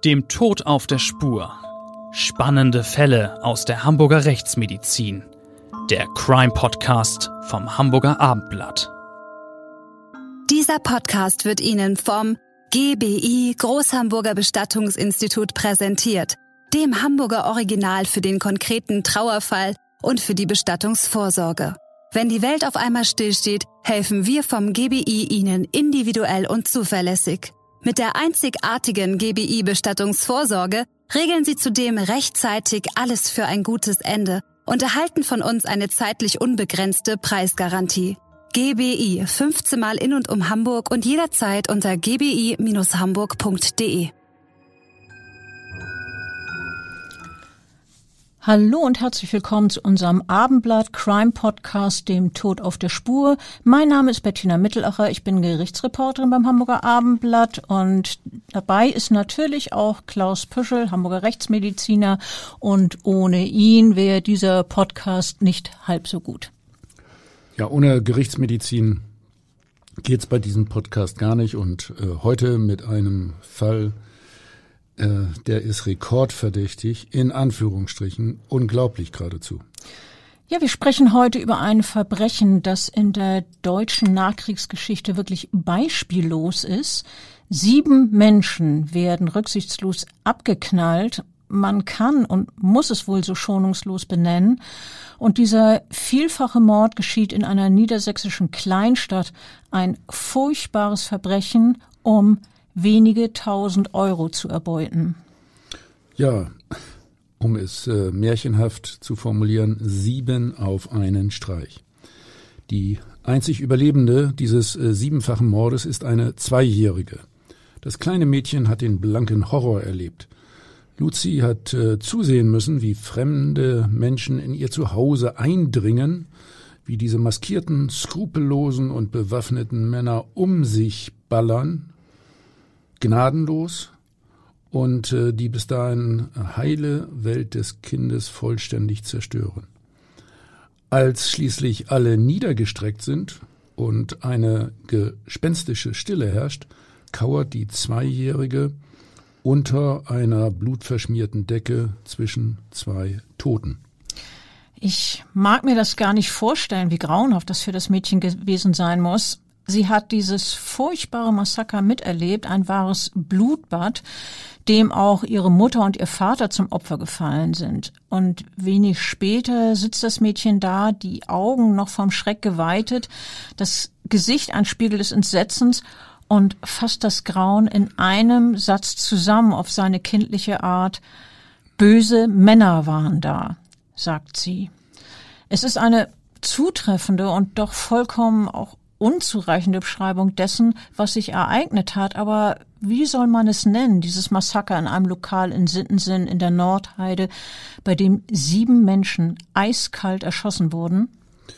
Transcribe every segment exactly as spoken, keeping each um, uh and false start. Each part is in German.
Dem Tod auf der Spur. Spannende Fälle aus der Hamburger Rechtsmedizin. Der Crime-Podcast vom Hamburger Abendblatt. Dieser Podcast wird Ihnen vom G B I Großhamburger Bestattungsinstitut präsentiert, dem Hamburger Original für den konkreten Trauerfall und für die Bestattungsvorsorge. Wenn die Welt auf einmal stillsteht, helfen wir vom G B I Ihnen individuell und zuverlässig. Mit der einzigartigen G B I-Bestattungsvorsorge regeln Sie zudem rechtzeitig alles für ein gutes Ende und erhalten von uns eine zeitlich unbegrenzte Preisgarantie. G B I, fünfzehn Mal in und um Hamburg und jederzeit unter g b i Bindestrich hamburg punkt d e. Hallo und herzlich willkommen zu unserem Abendblatt Crime Podcast, dem Tod auf der Spur. Mein Name ist Bettina Mittelacher, ich bin Gerichtsreporterin beim Hamburger Abendblatt und dabei ist natürlich auch Klaus Püschel, Hamburger Rechtsmediziner, und ohne ihn wäre dieser Podcast nicht halb so gut. Ja, ohne Gerichtsmedizin geht's bei diesem Podcast gar nicht und äh, heute mit einem Fall, äh, der ist rekordverdächtig, in Anführungsstrichen, unglaublich geradezu. Ja, wir sprechen heute über ein Verbrechen, das in der deutschen Nachkriegsgeschichte wirklich beispiellos ist. Sieben Menschen werden rücksichtslos abgeknallt. Man kann und muss es wohl so schonungslos benennen. Und dieser vielfache Mord geschieht in einer niedersächsischen Kleinstadt. Ein furchtbares Verbrechen, um wenige tausend Euro zu erbeuten. Ja, um es äh, märchenhaft zu formulieren, sieben auf einen Streich. Die einzig Überlebende dieses äh, siebenfachen Mordes ist eine Zweijährige. Das kleine Mädchen hat den blanken Horror erlebt. Luzi hat äh, zusehen müssen, wie fremde Menschen in ihr Zuhause eindringen, wie diese maskierten, skrupellosen und bewaffneten Männer um sich ballern, gnadenlos, und äh, die bis dahin heile Welt des Kindes vollständig zerstören. Als schließlich alle niedergestreckt sind und eine gespenstische Stille herrscht, kauert die Zweijährige unter einer blutverschmierten Decke zwischen zwei Toten. Ich mag mir das gar nicht vorstellen, wie grauenhaft das für das Mädchen gewesen sein muss. Sie hat dieses furchtbare Massaker miterlebt, ein wahres Blutbad, dem auch ihre Mutter und ihr Vater zum Opfer gefallen sind. Und wenig später sitzt das Mädchen da, die Augen noch vom Schreck geweitet, das Gesicht ein Spiegel des Entsetzens und fasst das Grauen in einem Satz zusammen auf seine kindliche Art. Böse Männer waren da, sagt sie. Es ist eine zutreffende und doch vollkommen auch unzureichende Beschreibung dessen, was sich ereignet hat. Aber wie soll man es nennen, dieses Massaker in einem Lokal in Sittensen in der Nordheide, bei dem sieben Menschen eiskalt erschossen wurden?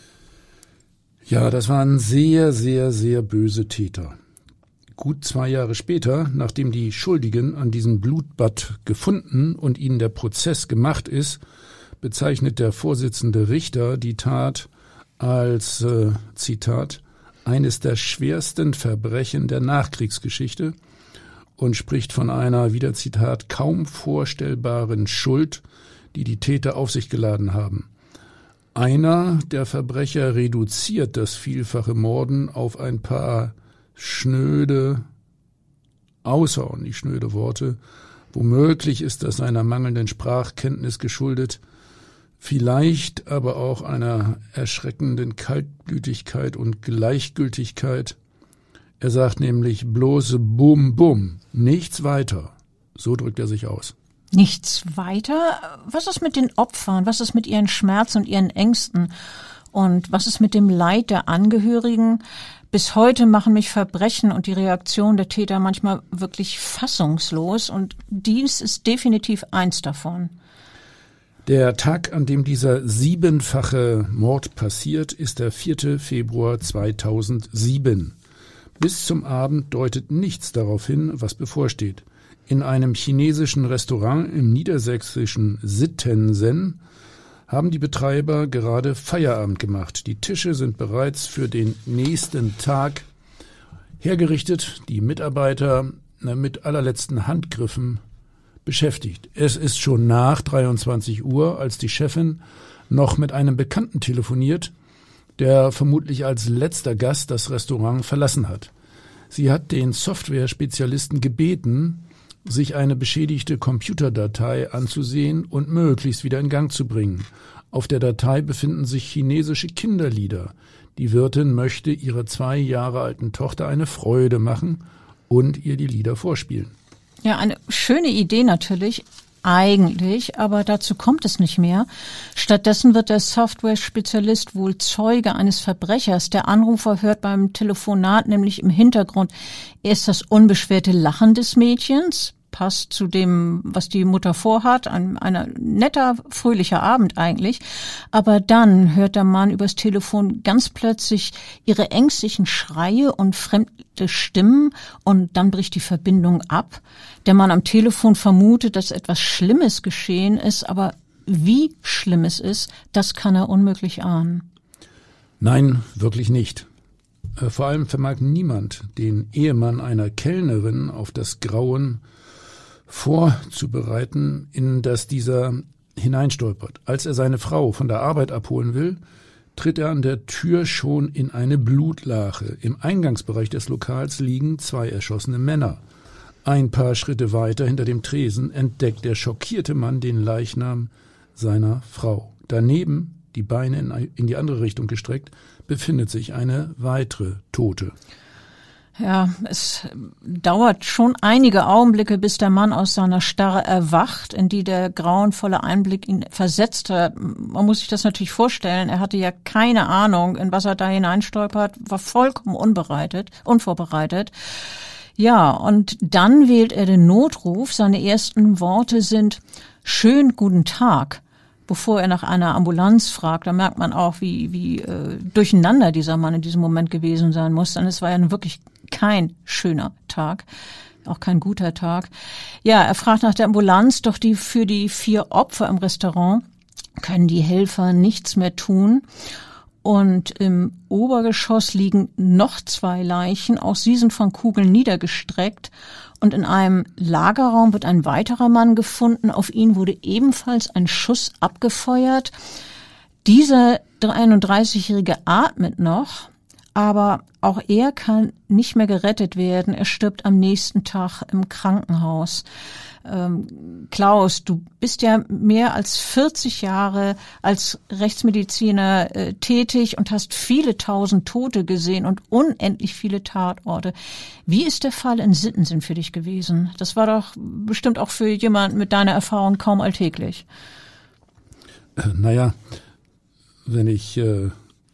Ja, das waren sehr, sehr, sehr böse Täter. Gut zwei Jahre später, nachdem die Schuldigen an diesem Blutbad gefunden und ihnen der Prozess gemacht ist, bezeichnet der Vorsitzende Richter die Tat als, äh, Zitat, eines der schwersten Verbrechen der Nachkriegsgeschichte und spricht von einer, wieder Zitat, kaum vorstellbaren Schuld, die die Täter auf sich geladen haben. Einer der Verbrecher reduziert das vielfache Morden auf ein paar schnöde, außerordentlich schnöde Worte. Womöglich ist das seiner mangelnden Sprachkenntnis geschuldet, vielleicht aber auch einer erschreckenden Kaltblütigkeit und Gleichgültigkeit. Er sagt nämlich bloß Bum Bum, nichts weiter. So drückt er sich aus. Nichts weiter? Was ist mit den Opfern? Was ist mit ihren Schmerzen und ihren Ängsten? Und was ist mit dem Leid der Angehörigen? Bis heute machen mich Verbrechen und die Reaktion der Täter manchmal wirklich fassungslos, und dies ist definitiv eins davon. Der Tag, an dem dieser siebenfache Mord passiert, ist der vierte Februar zweitausendsieben. Bis zum Abend deutet nichts darauf hin, was bevorsteht. In einem chinesischen Restaurant im niedersächsischen Sittensen haben die Betreiber gerade Feierabend gemacht. Die Tische sind bereits für den nächsten Tag hergerichtet. Die Mitarbeiter mit allerletzten Handgriffen beschäftigt. Es ist schon nach dreiundzwanzig Uhr, als die Chefin noch mit einem Bekannten telefoniert, der vermutlich als letzter Gast das Restaurant verlassen hat. Sie hat den Software-Spezialisten gebeten, sich eine beschädigte Computerdatei anzusehen und möglichst wieder in Gang zu bringen. Auf der Datei befinden sich chinesische Kinderlieder. Die Wirtin möchte ihrer zwei Jahre alten Tochter eine Freude machen und ihr die Lieder vorspielen. Ja, eine schöne Idee natürlich, eigentlich, aber dazu kommt es nicht mehr. Stattdessen wird der Software-Spezialist wohl Zeuge eines Verbrechers. Der Anrufer hört beim Telefonat nämlich im Hintergrund erst das unbeschwerte Lachen des Mädchens, passt zu dem, was die Mutter vorhat, ein, ein netter, fröhlicher Abend eigentlich. Aber dann hört der Mann übers Telefon ganz plötzlich ihre ängstlichen Schreie und fremde Stimmen und dann bricht die Verbindung ab. Der Mann am Telefon vermutet, dass etwas Schlimmes geschehen ist, aber wie schlimm es ist, das kann er unmöglich ahnen. Nein, wirklich nicht. Vor allem vermag niemand, den Ehemann einer Kellnerin auf das Grauen vorzubereiten, in das dieser hineinstolpert. Als er seine Frau von der Arbeit abholen will, tritt er an der Tür schon in eine Blutlache. Im Eingangsbereich des Lokals liegen zwei erschossene Männer. Ein paar Schritte weiter hinter dem Tresen entdeckt der schockierte Mann den Leichnam seiner Frau. Daneben, die Beine in, in die andere Richtung gestreckt, befindet sich eine weitere Tote. Ja, es dauert schon einige Augenblicke, bis der Mann aus seiner Starre erwacht, in die der grauenvolle Einblick ihn versetzt hat. Man muss sich das natürlich vorstellen. Er hatte ja keine Ahnung, in was er da hineinstolpert, war vollkommen unbereitet, unvorbereitet. Ja, und dann wählt er den Notruf. Seine ersten Worte sind: Schönen guten Tag. Bevor er nach einer Ambulanz fragt, da merkt man auch, wie, wie äh, durcheinander dieser Mann in diesem Moment gewesen sein muss. Denn es war ja wirklich kein schöner Tag, auch kein guter Tag. Ja, er fragt nach der Ambulanz, doch die für die vier Opfer im Restaurant können die Helfer nichts mehr tun. Und im Obergeschoss liegen noch zwei Leichen, auch sie sind von Kugeln niedergestreckt. Und in einem Lagerraum wird ein weiterer Mann gefunden. Auf ihn wurde ebenfalls ein Schuss abgefeuert. Dieser einunddreißigjährige atmet noch, aber auch er kann nicht mehr gerettet werden. Er stirbt am nächsten Tag im Krankenhaus. Ähm, Klaus, du bist ja mehr als vierzig Jahre als Rechtsmediziner äh, tätig und hast viele tausend Tote gesehen und unendlich viele Tatorte. Wie ist der Fall in Sittensen für dich gewesen? Das war doch bestimmt auch für jemanden mit deiner Erfahrung kaum alltäglich. Äh, naja, wenn ich äh,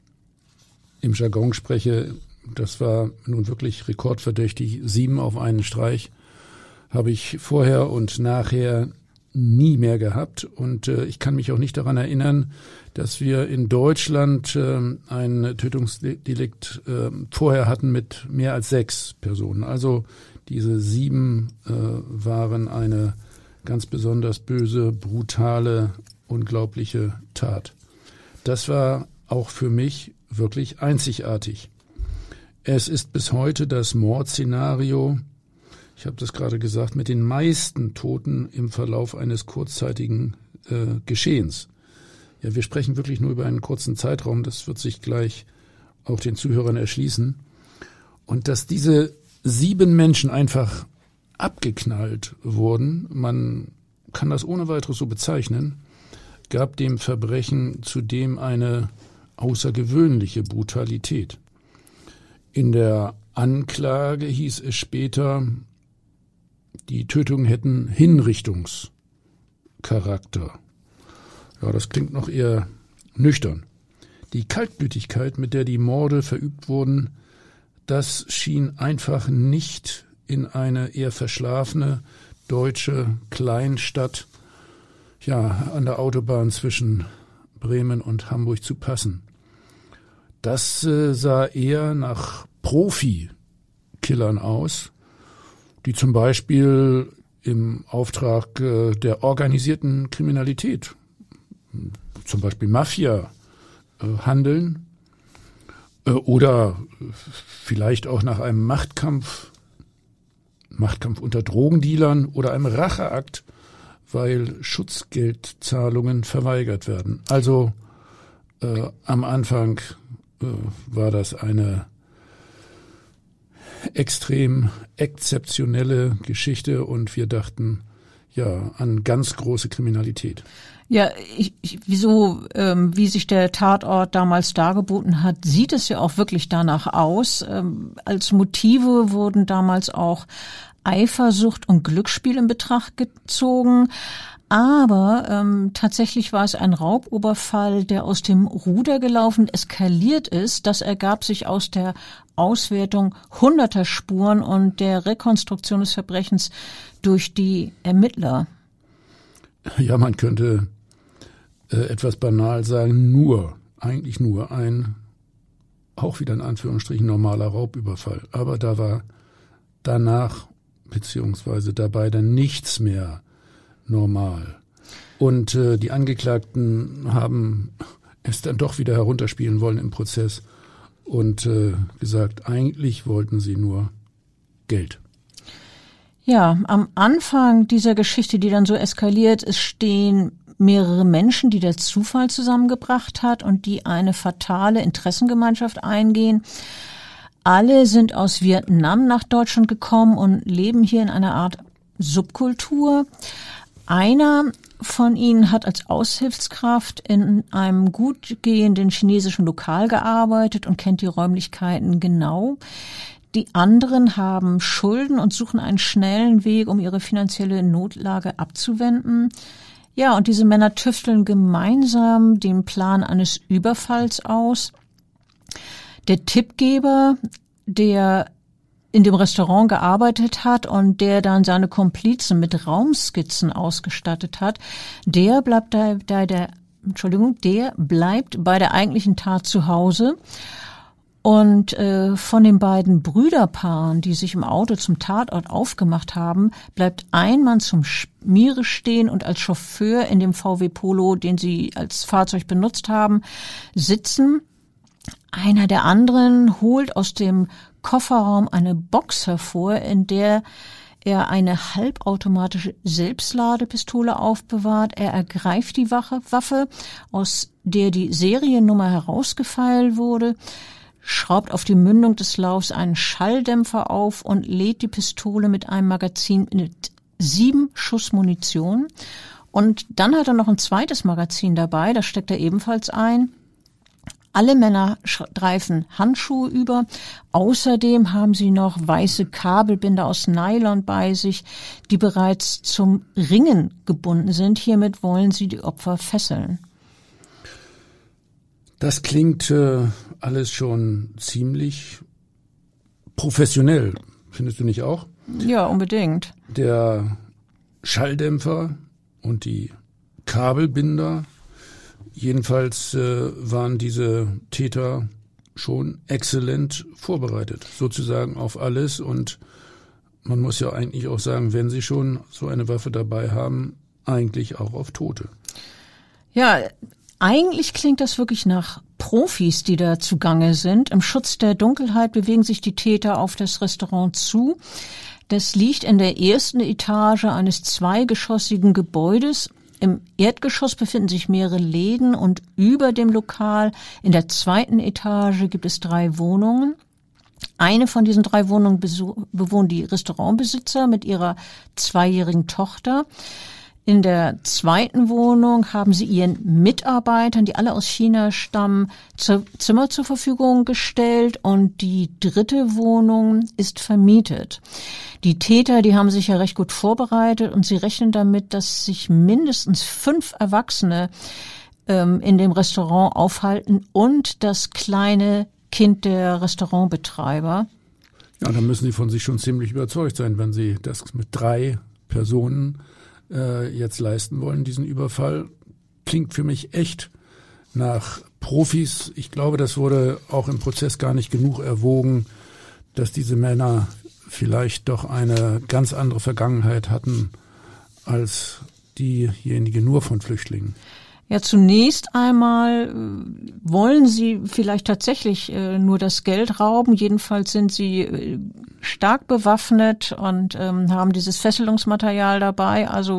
im Jargon spreche, das war nun wirklich rekordverdächtig, sieben auf einen Streich. Habe ich vorher und nachher nie mehr gehabt. Und äh, ich kann mich auch nicht daran erinnern, dass wir in Deutschland äh, ein Tötungsdelikt äh, vorher hatten mit mehr als sechs Personen. Also diese sieben äh, waren eine ganz besonders böse, brutale, unglaubliche Tat. Das war auch für mich wirklich einzigartig. Es ist bis heute das Mordszenario, ich habe das gerade gesagt, mit den meisten Toten im Verlauf eines kurzzeitigen äh, Geschehens. Ja, wir sprechen wirklich nur über einen kurzen Zeitraum, das wird sich gleich auch den Zuhörern erschließen. Und dass diese sieben Menschen einfach abgeknallt wurden, man kann das ohne weiteres so bezeichnen, gab dem Verbrechen zudem eine außergewöhnliche Brutalität. In der Anklage hieß es später, die Tötungen hätten Hinrichtungscharakter. Ja, das klingt noch eher nüchtern. Die Kaltblütigkeit, mit der die Morde verübt wurden, das schien einfach nicht in eine eher verschlafene deutsche Kleinstadt, ja, an der Autobahn zwischen Bremen und Hamburg zu passen. Das äh, sah eher nach Profikillern aus, die zum Beispiel im Auftrag äh, der organisierten Kriminalität, zum Beispiel Mafia, äh, handeln äh, oder vielleicht auch nach einem Machtkampf, Machtkampf unter Drogendealern oder einem Racheakt weil Schutzgeldzahlungen verweigert werden. Also äh, am Anfang äh, war das eine extrem exzeptionelle Geschichte und wir dachten ja an ganz große Kriminalität. Ja, ich, ich, wieso, ähm, wie sich der Tatort damals dargeboten hat, sieht es ja auch wirklich danach aus. Ähm, als Motive wurden damals auch Eifersucht und Glücksspiel in Betracht gezogen. Aber ähm, tatsächlich war es ein Rauboberfall, der aus dem Ruder gelaufen, eskaliert ist. Das ergab sich aus der Auswertung hunderter Spuren und der Rekonstruktion des Verbrechens durch die Ermittler. Ja, man könnte äh, etwas banal sagen, nur, eigentlich nur ein, auch wieder in Anführungsstrichen, normaler Raubüberfall. Aber da war danach, beziehungsweise dabei dann nichts mehr normal. Und äh, die Angeklagten haben es dann doch wieder herunterspielen wollen im Prozess und äh, gesagt, eigentlich wollten sie nur Geld. Ja, am Anfang dieser Geschichte, die dann so eskaliert, es stehen mehrere Menschen, die der Zufall zusammengebracht hat und die eine fatale Interessengemeinschaft eingehen. Alle sind aus Vietnam nach Deutschland gekommen und leben hier in einer Art Subkultur. Einer von ihnen hat als Aushilfskraft in einem gut gehenden chinesischen Lokal gearbeitet und kennt die Räumlichkeiten genau. Die anderen haben Schulden und suchen einen schnellen Weg, um ihre finanzielle Notlage abzuwenden. Ja, und diese Männer tüfteln gemeinsam den Plan eines Überfalls aus. Der Tippgeber, der in dem Restaurant gearbeitet hat und der dann seine Komplizen mit Raumskizzen ausgestattet hat, der bleibt bei der, der Entschuldigung, der bleibt bei der eigentlichen Tat zu Hause. Und äh, von den beiden Brüderpaaren, die sich im Auto zum Tatort aufgemacht haben, bleibt ein Mann zum Schmiere stehen und als Chauffeur in dem V W Polo, den sie als Fahrzeug benutzt haben, sitzen. Einer der anderen holt aus dem Kofferraum eine Box hervor, in der er eine halbautomatische Selbstladepistole aufbewahrt. Er ergreift die Waffe, aus der die Seriennummer herausgefeilt wurde, schraubt auf die Mündung des Laufs einen Schalldämpfer auf und lädt die Pistole mit einem Magazin mit sieben Schuss Munition. Und dann hat er noch ein zweites Magazin dabei, das steckt er ebenfalls ein. Alle Männer streifen Handschuhe über. Außerdem haben sie noch weiße Kabelbinder aus Nylon bei sich, die bereits zum Ringen gebunden sind. Hiermit wollen sie die Opfer fesseln. Das klingt äh, alles schon ziemlich professionell, findest du nicht auch? Ja, unbedingt. Der Schalldämpfer und die Kabelbinder, jedenfalls äh, waren diese Täter schon exzellent vorbereitet, sozusagen auf alles. Und man muss ja eigentlich auch sagen, wenn sie schon so eine Waffe dabei haben, eigentlich auch auf Tote. Ja, eigentlich klingt das wirklich nach Profis, die da zugange sind. Im Schutz der Dunkelheit bewegen sich die Täter auf das Restaurant zu. Das liegt in der ersten Etage eines zweigeschossigen Gebäudes. Im Erdgeschoss befinden sich mehrere Läden und über dem Lokal in der zweiten Etage gibt es drei Wohnungen. Eine von diesen drei Wohnungen bewohnen die Restaurantbesitzer mit ihrer zweijährigen Tochter. In der zweiten Wohnung haben sie ihren Mitarbeitern, die alle aus China stammen, Zimmer zur Verfügung gestellt und die dritte Wohnung ist vermietet. Die Täter, die haben sich ja recht gut vorbereitet und sie rechnen damit, dass sich mindestens fünf Erwachsene ähm, in dem Restaurant aufhalten und das kleine Kind der Restaurantbetreiber. Ja, dann müssen sie von sich schon ziemlich überzeugt sein, wenn sie das mit drei Personen jetzt leisten wollen, diesen Überfall. Klingt für mich echt nach Profis. Ich glaube, das wurde auch im Prozess gar nicht genug erwogen, dass diese Männer vielleicht doch eine ganz andere Vergangenheit hatten als diejenige nur von Flüchtlingen. Ja, zunächst einmal äh, wollen sie vielleicht tatsächlich äh, nur das Geld rauben. Jedenfalls sind sie äh, stark bewaffnet und ähm, haben dieses Fesselungsmaterial dabei. Also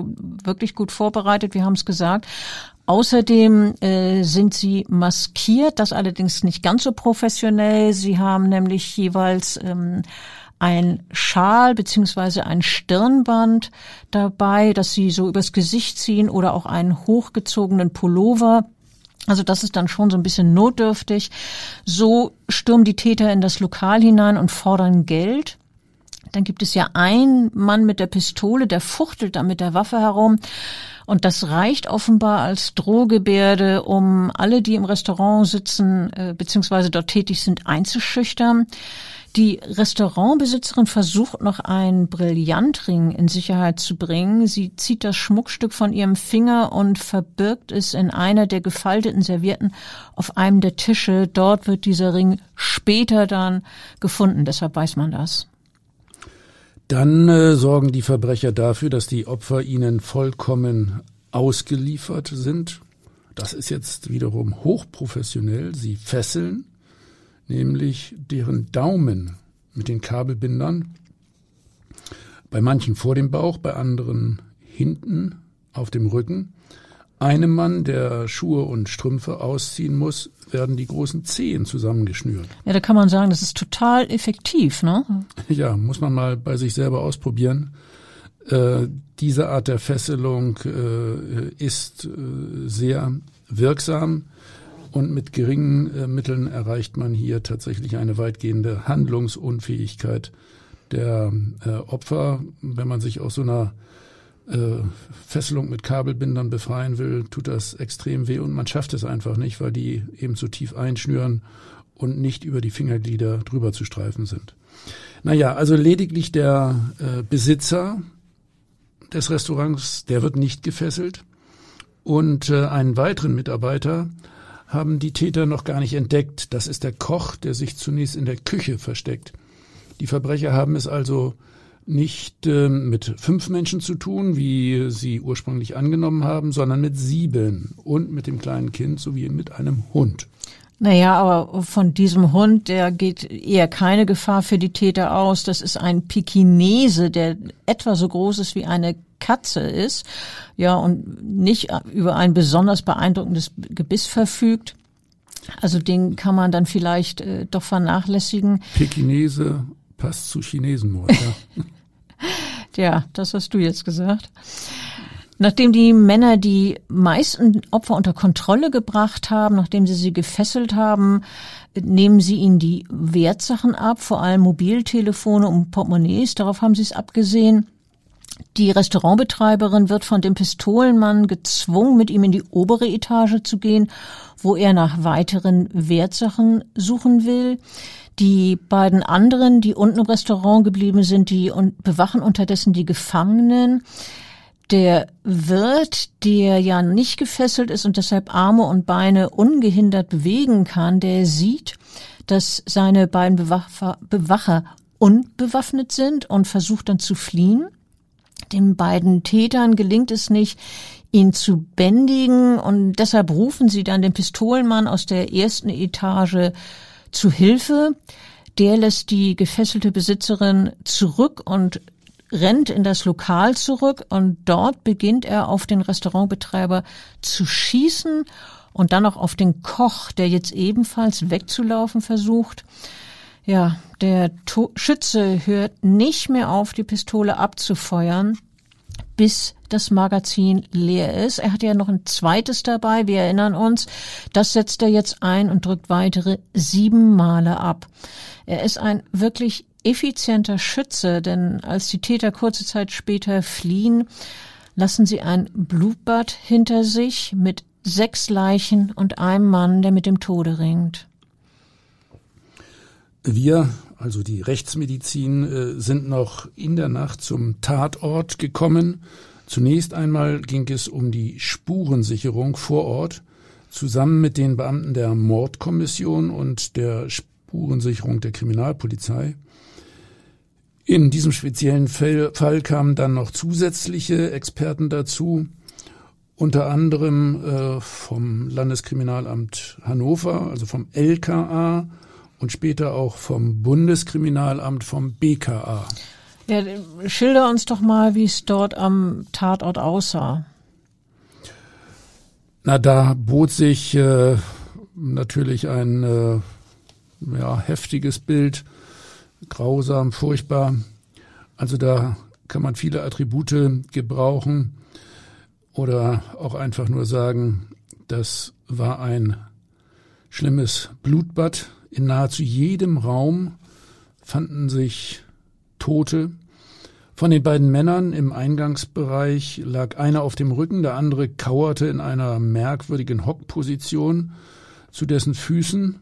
wirklich gut vorbereitet, wir haben es gesagt. Außerdem äh, sind sie maskiert, das allerdings nicht ganz so professionell. Sie haben nämlich jeweils ähm, ein Schal beziehungsweise ein Stirnband dabei, das sie so übers Gesicht ziehen oder auch einen hochgezogenen Pullover. Also das ist dann schon so ein bisschen notdürftig. So stürmen die Täter in das Lokal hinein und fordern Geld. Dann gibt es ja einen Mann mit der Pistole, der fuchtelt da mit der Waffe herum. Und das reicht offenbar als Drohgebärde, um alle, die im Restaurant sitzen äh, beziehungsweise dort tätig sind, einzuschüchtern. Die Restaurantbesitzerin versucht noch einen Brillantring in Sicherheit zu bringen. Sie zieht das Schmuckstück von ihrem Finger und verbirgt es in einer der gefalteten Servietten auf einem der Tische. Dort wird dieser Ring später dann gefunden, deshalb weiß man das. Dann äh, sorgen die Verbrecher dafür, dass die Opfer ihnen vollkommen ausgeliefert sind. Das ist jetzt wiederum hochprofessionell. Sie fesseln nämlich deren Daumen mit den Kabelbindern, bei manchen vor dem Bauch, bei anderen hinten auf dem Rücken. Einem Mann, der Schuhe und Strümpfe ausziehen muss, werden die großen Zehen zusammengeschnürt. Ja, da kann man sagen, das ist total effektiv, ne? Ja, muss man mal bei sich selber ausprobieren. Äh, diese Art der Fesselung äh, ist äh, sehr wirksam. Und mit geringen äh, Mitteln erreicht man hier tatsächlich eine weitgehende Handlungsunfähigkeit der äh, Opfer. Wenn man sich aus so einer äh, Fesselung mit Kabelbindern befreien will, tut das extrem weh und man schafft es einfach nicht, weil die eben so tief einschnüren und nicht über die Fingerglieder drüber zu streifen sind. Naja, also lediglich der äh, Besitzer des Restaurants, der wird nicht gefesselt und äh, einen weiteren Mitarbeiter haben die Täter noch gar nicht entdeckt. Das ist der Koch, der sich zunächst in der Küche versteckt. Die Verbrecher haben es also nicht äh, mit fünf Menschen zu tun, wie sie ursprünglich angenommen haben, sondern mit sieben und mit dem kleinen Kind sowie mit einem Hund. Naja, aber von diesem Hund, der geht eher keine Gefahr für die Täter aus. Das ist ein Pekinese, der etwa so groß ist wie eine Katze ist, ja, und nicht über ein besonders beeindruckendes Gebiss verfügt. Also den kann man dann vielleicht äh, doch vernachlässigen. Pekinese passt zu Chinesenmord, ja. Ja, das hast du jetzt gesagt. Nachdem die Männer die meisten Opfer unter Kontrolle gebracht haben, nachdem sie sie gefesselt haben, nehmen sie ihnen die Wertsachen ab, vor allem Mobiltelefone und Portemonnaies, darauf haben sie es abgesehen. Die Restaurantbetreiberin wird von dem Pistolenmann gezwungen, mit ihm in die obere Etage zu gehen, wo er nach weiteren Wertsachen suchen will. Die beiden anderen, die unten im Restaurant geblieben sind, die bewachen unterdessen die Gefangenen. Der Wirt, der ja nicht gefesselt ist und deshalb Arme und Beine ungehindert bewegen kann, der sieht, dass seine beiden Bewacher, Bewacher unbewaffnet sind und versucht dann zu fliehen. Den beiden Tätern gelingt es nicht, ihn zu bändigen, und deshalb rufen sie dann den Pistolenmann aus der ersten Etage zu Hilfe. Der lässt die gefesselte Besitzerin zurück und rennt in das Lokal zurück, und dort beginnt er auf den Restaurantbetreiber zu schießen und dann auch auf den Koch, der jetzt ebenfalls wegzulaufen versucht. Ja, der to- Schütze hört nicht mehr auf, die Pistole abzufeuern, bis das Magazin leer ist. Er hat ja noch ein zweites dabei, wir erinnern uns. Das setzt er jetzt ein und drückt weitere sieben Male ab. Er ist ein wirklich effizienter Schütze, denn als die Täter kurze Zeit später fliehen, lassen sie ein Blutbad hinter sich mit sechs Leichen und einem Mann, der mit dem Tode ringt. Wir, also die Rechtsmedizin, sind noch in der Nacht zum Tatort gekommen. Zunächst einmal ging es um die Spurensicherung vor Ort, zusammen mit den Beamten der Mordkommission und der Spurensicherung der Kriminalpolizei. In diesem speziellen Fall kamen dann noch zusätzliche Experten dazu, unter anderem äh, vom Landeskriminalamt Hannover, also vom L K A, und später auch vom Bundeskriminalamt, vom B K A. Ja, schilder uns doch mal, wie es dort am Tatort aussah. Na, da bot sich äh, natürlich ein äh, ja, heftiges Bild, grausam, furchtbar. Also da kann man viele Attribute gebrauchen oder auch einfach nur sagen, das war ein schlimmes Blutbad. In nahezu jedem Raum fanden sich Tote. Von den beiden Männern im Eingangsbereich lag einer auf dem Rücken, der andere kauerte in einer merkwürdigen Hockposition zu dessen Füßen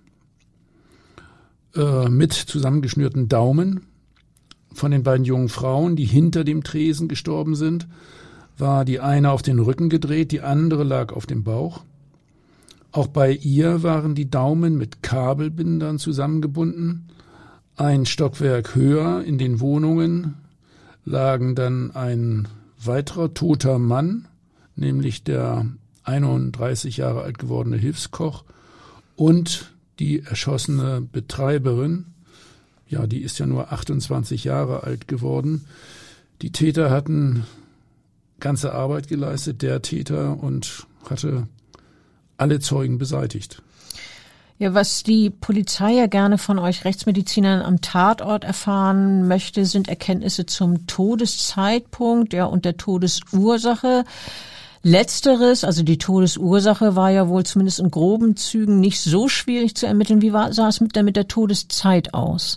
äh, mit zusammengeschnürten Daumen. Von den beiden jungen Frauen, die hinter dem Tresen gestorben sind, war die eine auf den Rücken gedreht, die andere lag auf dem Bauch. Auch bei ihr waren die Daumen mit Kabelbindern zusammengebunden. Ein Stockwerk höher in den Wohnungen lagen dann ein weiterer toter Mann, nämlich der einunddreißig Jahre alt gewordene Hilfskoch und die erschossene Betreiberin. Ja, die ist ja nur achtundzwanzig Jahre alt geworden. Die Täter hatten ganze Arbeit geleistet, der Täter, und hatte alle Zeugen beseitigt. Ja, was die Polizei ja gerne von euch Rechtsmedizinern am Tatort erfahren möchte, sind Erkenntnisse zum Todeszeitpunkt, ja, und der Todesursache. Letzteres, also die Todesursache, war ja wohl zumindest in groben Zügen nicht so schwierig zu ermitteln. Wie war, sah es mit der, mit der Todeszeit aus?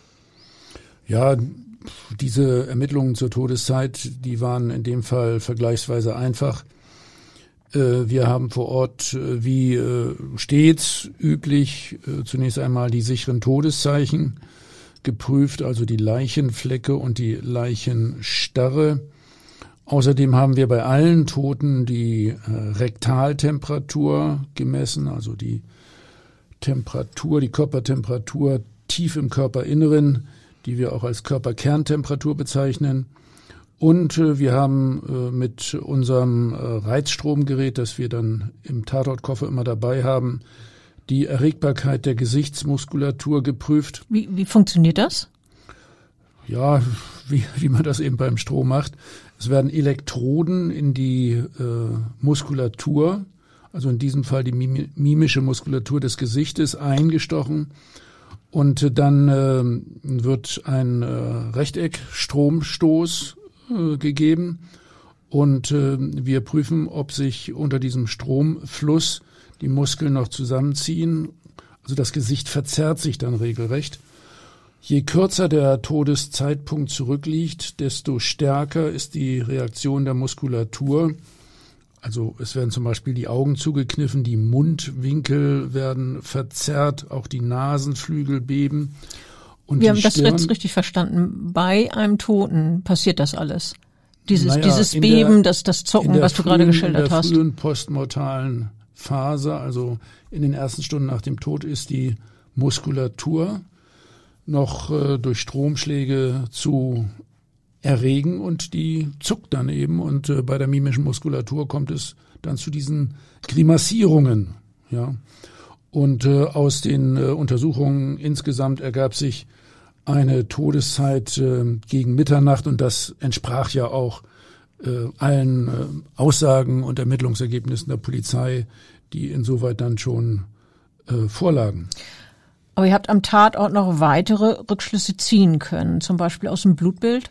Ja, diese Ermittlungen zur Todeszeit, die waren in dem Fall vergleichsweise einfach. Wir haben vor Ort, wie stets üblich, zunächst einmal die sicheren Todeszeichen geprüft, also die Leichenflecke und die Leichenstarre. Außerdem haben wir bei allen Toten die Rektaltemperatur gemessen, also die Temperatur, die Körpertemperatur tief im Körperinneren, die wir auch als Körperkerntemperatur bezeichnen. Und äh, wir haben äh, mit unserem äh, Reizstromgerät, das wir dann im Tatortkoffer immer dabei haben, die Erregbarkeit der Gesichtsmuskulatur geprüft. Wie, wie funktioniert das? Ja, wie, wie man das eben beim Strom macht. Es werden Elektroden in die äh, Muskulatur, also in diesem Fall die mim- mimische Muskulatur des Gesichtes, eingestochen. Und dann äh, wird ein äh, Rechteckstromstoß äh, gegeben und äh, wir prüfen, ob sich unter diesem Stromfluss die Muskeln noch zusammenziehen. Also das Gesicht verzerrt sich dann regelrecht. Je kürzer der Todeszeitpunkt zurückliegt, desto stärker ist die Reaktion der Muskulatur. Also es werden zum Beispiel die Augen zugekniffen, die Mundwinkel werden verzerrt, auch die Nasenflügel beben. Und Wir haben Stirn, das jetzt richtig verstanden. Bei einem Toten passiert das alles. Dieses, naja, dieses Beben, der, das, das Zucken, was du frühen, gerade geschildert hast. In der frühen postmortalen Phase, also in den ersten Stunden nach dem Tod, ist die Muskulatur noch äh, durch Stromschläge zu erregen und die zuckt dann eben und äh, bei der mimischen Muskulatur kommt es dann zu diesen Grimassierungen, ja. Und äh, aus den äh, Untersuchungen insgesamt ergab sich eine Todeszeit äh, gegen Mitternacht und das entsprach ja auch äh, allen äh, Aussagen und Ermittlungsergebnissen der Polizei, die insoweit dann schon äh, vorlagen. Aber ihr habt am Tatort noch weitere Rückschlüsse ziehen können, zum Beispiel aus dem Blutbild?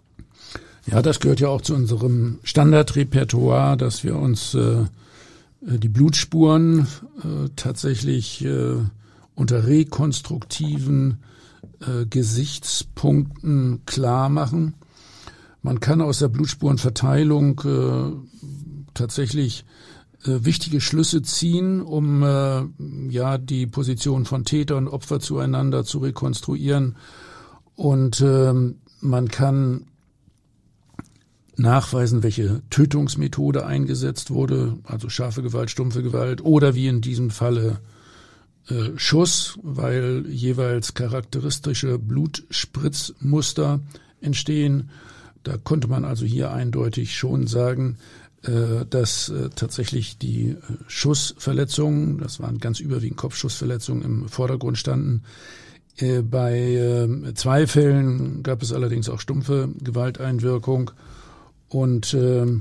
Ja, das gehört ja auch zu unserem Standardrepertoire, dass wir uns äh, die Blutspuren äh, tatsächlich äh, unter rekonstruktiven äh, Gesichtspunkten klar machen. Man kann aus der Blutspurenverteilung äh, tatsächlich äh, wichtige Schlüsse ziehen, um äh, ja die Position von Täter und Opfer zueinander zu rekonstruieren. Und äh, man kann nachweisen, welche Tötungsmethode eingesetzt wurde, also scharfe Gewalt, stumpfe Gewalt oder wie in diesem Falle äh, Schuss, weil jeweils charakteristische Blutspritzmuster entstehen. Da konnte man also hier eindeutig schon sagen, äh, dass äh, tatsächlich die äh, Schussverletzungen, das waren ganz überwiegend Kopfschussverletzungen, im Vordergrund standen. Äh, bei äh, zwei Fällen gab es allerdings auch stumpfe Gewalteinwirkung und äh, äh,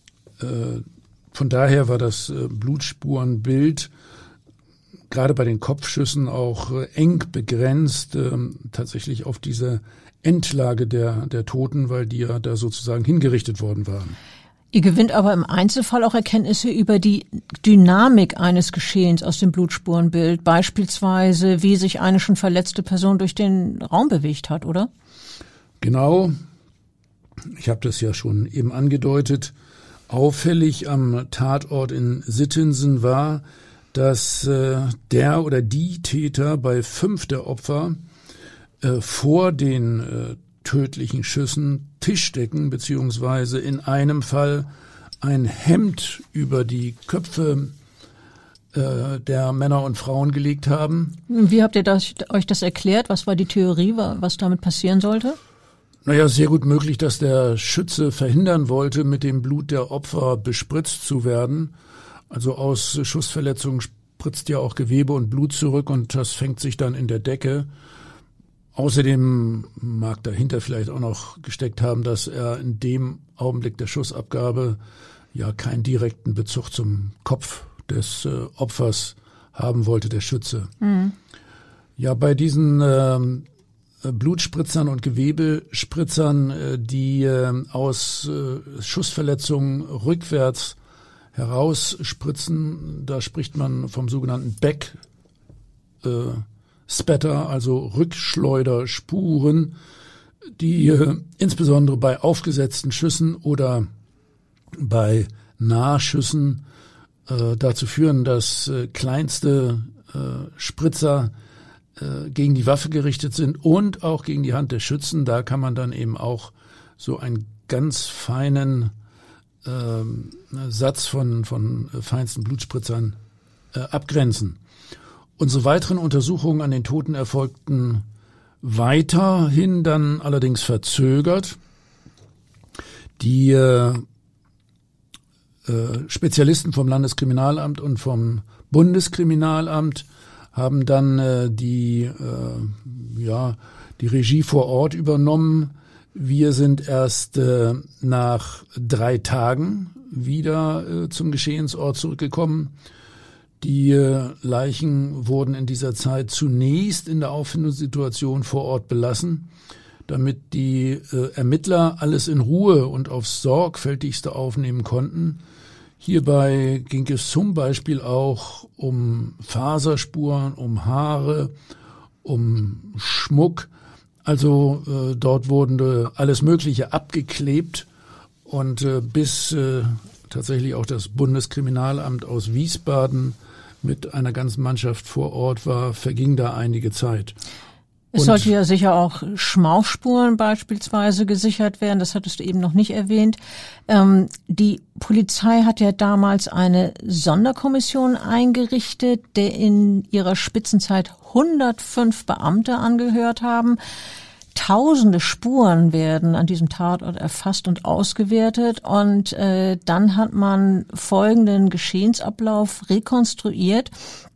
von daher war das äh, Blutspurenbild gerade bei den Kopfschüssen auch äh, eng begrenzt, äh, tatsächlich auf diese Endlage der, der Toten, weil die ja da sozusagen hingerichtet worden waren. Ihr gewinnt aber im Einzelfall auch Erkenntnisse über die Dynamik eines Geschehens aus dem Blutspurenbild, beispielsweise wie sich eine schon verletzte Person durch den Raum bewegt hat, oder? Genau, ich habe das ja schon eben angedeutet. Auffällig am Tatort in Sittensen war, dass äh, der oder die Täter bei fünf der Opfer äh, vor den äh, tödlichen Schüssen Tischdecken beziehungsweise in einem Fall ein Hemd über die Köpfe äh, der Männer und Frauen gelegt haben. Wie habt ihr das, euch das erklärt? Was war die Theorie, was damit passieren sollte? Naja, sehr gut möglich, dass der Schütze verhindern wollte, mit dem Blut der Opfer bespritzt zu werden. Also aus Schussverletzungen spritzt ja auch Gewebe und Blut zurück und das fängt sich dann in der Decke. Außerdem mag dahinter vielleicht auch noch gesteckt haben, dass er in dem Augenblick der Schussabgabe ja keinen direkten Bezug zum Kopf des äh, Opfers haben wollte, der Schütze. Mhm. Ja, bei diesen äh, Blutspritzern und Gewebespritzern, äh, die äh, aus äh, Schussverletzungen rückwärts herausspritzen, da spricht man vom sogenannten Back äh, Spatter, also Rückschleuderspuren, die äh, insbesondere bei aufgesetzten Schüssen oder bei Nahschüssen äh, dazu führen, dass äh, kleinste äh, Spritzer äh, gegen die Waffe gerichtet sind und auch gegen die Hand des Schützen. Da kann man dann eben auch so einen ganz feinen äh, Satz von, von feinsten Blutspritzern äh, abgrenzen. Unsere weiteren Untersuchungen an den Toten erfolgten weiterhin dann allerdings verzögert. Die äh, äh, Spezialisten vom Landeskriminalamt und vom Bundeskriminalamt haben dann äh, die, äh, ja, die Regie vor Ort übernommen. Wir sind erst äh, nach drei Tagen wieder äh, zum Geschehensort zurückgekommen. Die Leichen wurden in dieser Zeit zunächst in der Auffindungssituation vor Ort belassen, damit die äh, Ermittler alles in Ruhe und aufs Sorgfältigste aufnehmen konnten. Hierbei ging es zum Beispiel auch um Faserspuren, um Haare, um Schmuck. Also äh, dort wurde alles Mögliche abgeklebt und äh, bis äh, tatsächlich auch das Bundeskriminalamt aus Wiesbaden mit einer ganzen Mannschaft vor Ort war, verging da einige Zeit. Es sollte ja sicher auch Schmauchspuren beispielsweise gesichert werden, das hattest du eben noch nicht erwähnt. Ähm, die Polizei hat ja damals eine Sonderkommission eingerichtet, der in ihrer Spitzenzeit hundertfünf Beamte angehört haben. Tausende Spuren werden an diesem Tatort erfasst und ausgewertet und äh, dann hat man folgenden Geschehensablauf rekonstruiert.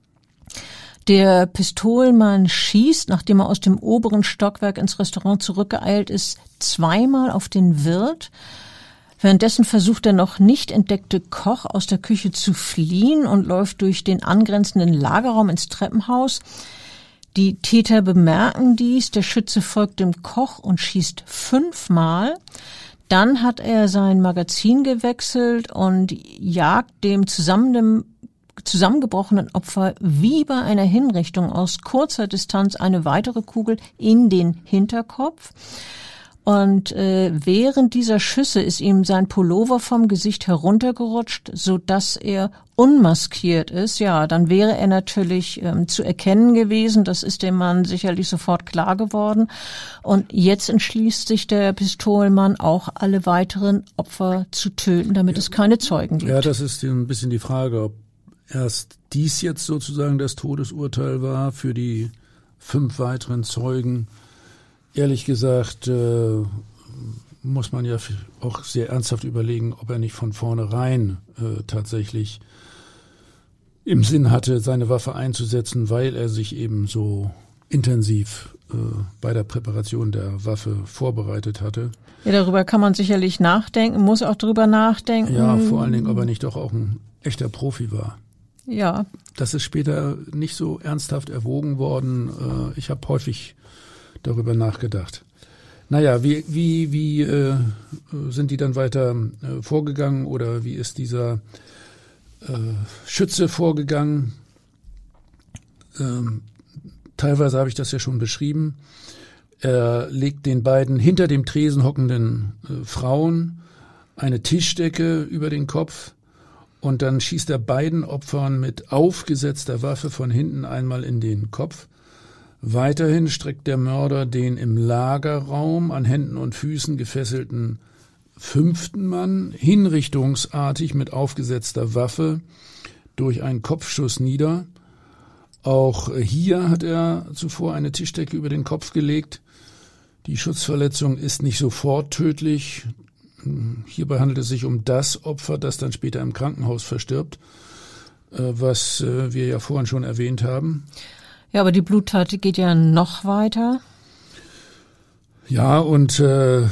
Der Pistolenmann schießt, nachdem er aus dem oberen Stockwerk ins Restaurant zurückgeeilt ist, zweimal auf den Wirt. Währenddessen versucht der noch nicht entdeckte Koch aus der Küche zu fliehen und läuft durch den angrenzenden Lagerraum ins Treppenhaus. Die Täter bemerken dies, der Schütze folgt dem Koch und schießt fünfmal. Dann hat er sein Magazin gewechselt und jagt dem zusammen, zusammengebrochenen Opfer wie bei einer Hinrichtung aus kurzer Distanz eine weitere Kugel in den Hinterkopf. Und äh, während dieser Schüsse ist ihm sein Pullover vom Gesicht heruntergerutscht, so dass er unmaskiert ist. Ja, dann wäre er natürlich ähm, zu erkennen gewesen. Das ist dem Mann sicherlich sofort klar geworden. Und jetzt entschließt sich der Pistolenmann auch, alle weiteren Opfer zu töten, damit ja. es keine Zeugen gibt. Ja, das ist ein bisschen die Frage, ob erst dies jetzt sozusagen das Todesurteil war für die fünf weiteren Zeugen. Ehrlich gesagt äh, muss man ja auch sehr ernsthaft überlegen, ob er nicht von vornherein äh, tatsächlich im Sinn hatte, seine Waffe einzusetzen, weil er sich eben so intensiv äh, bei der Präparation der Waffe vorbereitet hatte. Ja, darüber kann man sicherlich nachdenken, muss auch drüber nachdenken. Ja, vor allen Dingen, ob er nicht doch auch ein echter Profi war. Ja. Das ist später nicht so ernsthaft erwogen worden. Äh, ich habe häufig darüber nachgedacht. Naja, wie, wie, wie äh, sind die dann weiter äh, vorgegangen oder wie ist dieser äh, Schütze vorgegangen? Ähm, teilweise habe ich das ja schon beschrieben. Er legt den beiden hinter dem Tresen hockenden äh, Frauen eine Tischdecke über den Kopf und dann schießt er beiden Opfern mit aufgesetzter Waffe von hinten einmal in den Kopf. Weiterhin streckt der Mörder den im Lagerraum an Händen und Füßen gefesselten fünften Mann hinrichtungsartig mit aufgesetzter Waffe durch einen Kopfschuss nieder. Auch hier hat er zuvor eine Tischdecke über den Kopf gelegt. Die Schussverletzung ist nicht sofort tödlich. Hierbei handelt es sich um das Opfer, das dann später im Krankenhaus verstirbt, was wir ja vorhin schon erwähnt haben. Ja, aber die Bluttat geht ja noch weiter. Ja, und äh,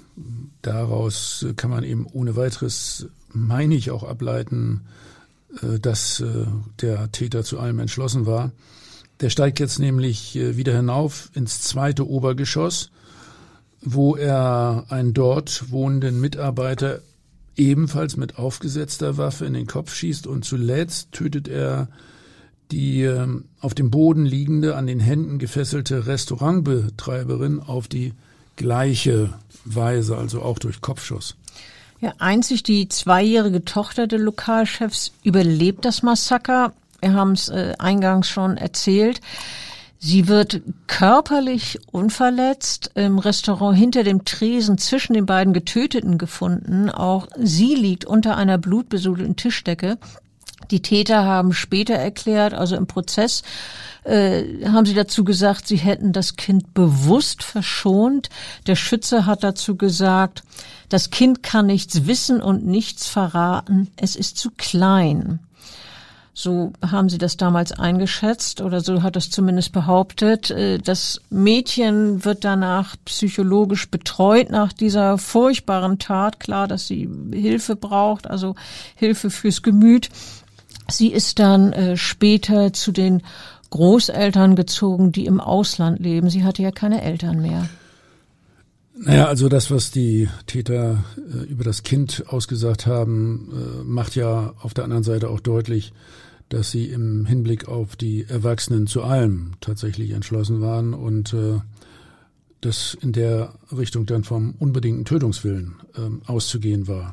daraus kann man eben ohne weiteres, meine ich, auch ableiten, äh, dass äh, der Täter zu allem entschlossen war. Der steigt jetzt nämlich äh, wieder hinauf ins zweite Obergeschoss, wo er einen dort wohnenden Mitarbeiter ebenfalls mit aufgesetzter Waffe in den Kopf schießt und zuletzt tötet er die äh, auf dem Boden liegende, an den Händen gefesselte Restaurantbetreiberin auf die gleiche Weise, also auch durch Kopfschuss. Ja, einzig die zweijährige Tochter des Lokalchefs überlebt das Massaker. Wir haben es äh, eingangs schon erzählt. Sie wird körperlich unverletzt im Restaurant hinter dem Tresen zwischen den beiden Getöteten gefunden. Auch sie liegt unter einer blutbesudelten Tischdecke. Die Täter haben später erklärt, also im Prozess, äh, haben sie dazu gesagt, sie hätten das Kind bewusst verschont. Der Schütze hat dazu gesagt, das Kind kann nichts wissen und nichts verraten, es ist zu klein. So haben sie das damals eingeschätzt oder so hat es zumindest behauptet. Das Mädchen wird danach psychologisch betreut nach dieser furchtbaren Tat. Klar, dass sie Hilfe braucht, also Hilfe fürs Gemüt. Sie ist dann äh, später zu den Großeltern gezogen, die im Ausland leben. Sie hatte ja keine Eltern mehr. Naja, also das, was die Täter äh, über das Kind ausgesagt haben, äh, macht ja auf der anderen Seite auch deutlich, dass sie im Hinblick auf die Erwachsenen zu allem tatsächlich entschlossen waren und äh, das in der Richtung dann vom unbedingten Tötungswillen äh, auszugehen war.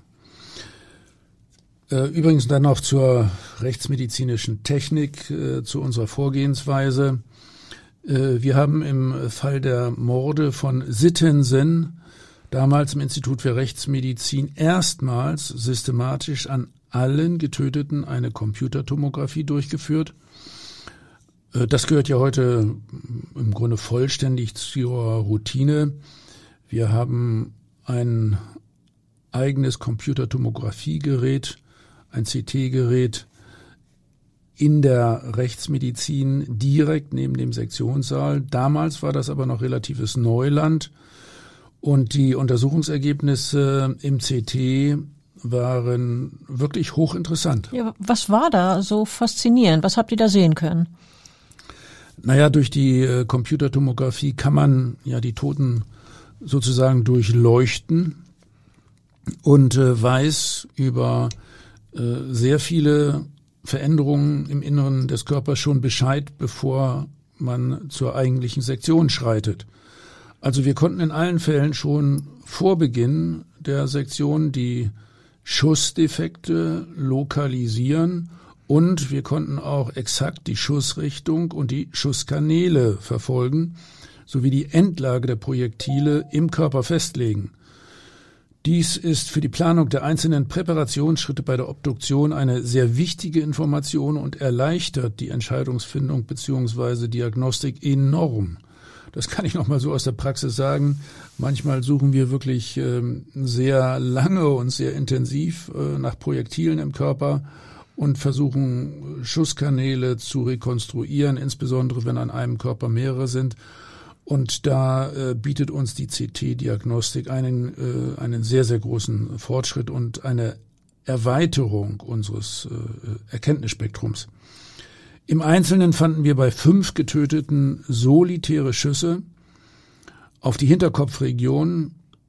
Äh, übrigens dann noch zur rechtsmedizinischen Technik, äh, zu unserer Vorgehensweise. Äh, wir haben im Fall der Morde von Sittensen damals im Institut für Rechtsmedizin erstmals systematisch an allen Getöteten eine Computertomographie durchgeführt. Das gehört ja heute im Grunde vollständig zur Routine. Wir haben ein eigenes Computertomografiegerät, ein C T-Gerät in der Rechtsmedizin direkt neben dem Sektionssaal. Damals war das aber noch relatives Neuland und die Untersuchungsergebnisse im C T waren wirklich hochinteressant. Ja, was war da so faszinierend? Was habt ihr da sehen können? Naja, durch die äh, Computertomographie kann man ja die Toten sozusagen durchleuchten und äh, weiß über äh, sehr viele Veränderungen im Inneren des Körpers schon Bescheid, bevor man zur eigentlichen Sektion schreitet. Also wir konnten in allen Fällen schon vor Beginn der Sektion die Schussdefekte lokalisieren und wir konnten auch exakt die Schussrichtung und die Schusskanäle verfolgen, sowie die Endlage der Projektile im Körper festlegen. Dies ist für die Planung der einzelnen Präparationsschritte bei der Obduktion eine sehr wichtige Information und erleichtert die Entscheidungsfindung bzw. Diagnostik enorm. Das kann ich noch mal so aus der Praxis sagen. Manchmal suchen wir wirklich ähm, sehr lange und sehr intensiv äh, nach Projektilen im Körper und versuchen, Schusskanäle zu rekonstruieren, insbesondere wenn an einem Körper mehrere sind. Und da äh, bietet uns die C T-Diagnostik einen, äh, einen sehr, sehr großen Fortschritt und eine Erweiterung unseres äh, Erkenntnisspektrums. Im Einzelnen fanden wir bei fünf Getöteten solitäre Schüsse auf die Hinterkopfregion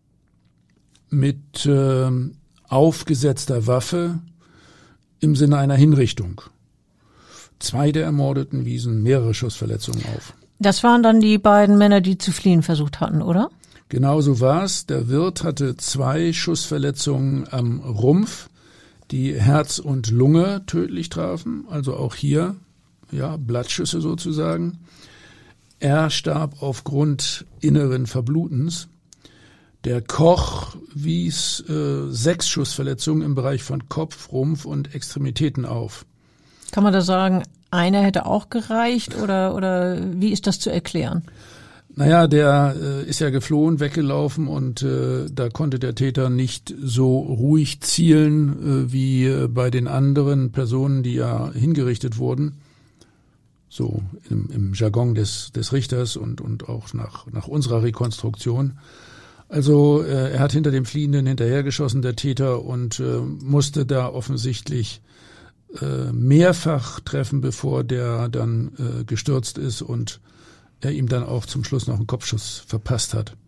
mit äh, aufgesetzter Waffe im Sinne einer Hinrichtung. Zwei der Ermordeten wiesen mehrere Schussverletzungen auf. Das waren dann die beiden Männer, die zu fliehen versucht hatten, oder? Genau so war's. Der Wirt hatte zwei Schussverletzungen am Rumpf, die Herz und Lunge tödlich trafen, also auch hier, ja, Blattschüsse sozusagen. Er starb aufgrund inneren Verblutens. Der Koch wies äh, sechs Schussverletzungen im Bereich von Kopf, Rumpf und Extremitäten auf. Kann man da sagen, einer hätte auch gereicht oder oder wie ist das zu erklären? Naja, der äh, ist ja geflohen, weggelaufen und äh, da konnte der Täter nicht so ruhig zielen äh, wie äh, bei den anderen Personen, die ja hingerichtet wurden. So im, im Jargon des, des Richters und, und auch nach, nach unserer Rekonstruktion. Also äh, er hat hinter dem Fliehenden hinterhergeschossen, der Täter, und äh, musste da offensichtlich äh, mehrfach treffen, bevor der dann äh, gestürzt ist und er ihm dann auch zum Schluss noch einen Kopfschuss verpasst hat.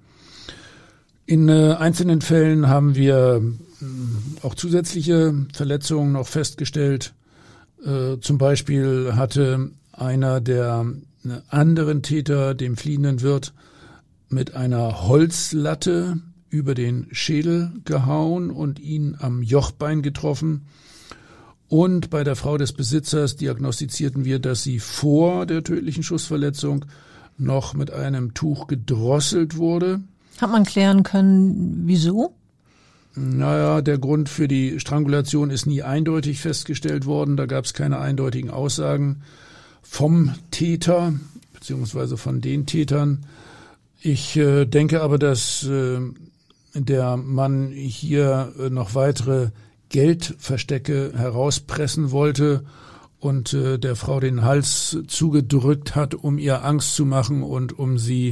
In äh, einzelnen Fällen haben wir äh, auch zusätzliche Verletzungen noch festgestellt. Äh, zum Beispiel hatte einer der anderen Täter, dem fliehenden Wirt, mit einer Holzlatte über den Schädel gehauen und ihn am Jochbein getroffen. Und bei der Frau des Besitzers diagnostizierten wir, dass sie vor der tödlichen Schussverletzung noch mit einem Tuch gedrosselt wurde. Hat man klären können, wieso? Naja, der Grund für die Strangulation ist nie eindeutig festgestellt worden. Da gab es keine eindeutigen Aussagen vom Täter beziehungsweise von den Tätern. Ich äh, denke aber, dass äh, der Mann hier äh, noch weitere Geldverstecke herauspressen wollte und äh, der Frau den Hals zugedrückt hat, um ihr Angst zu machen und um sie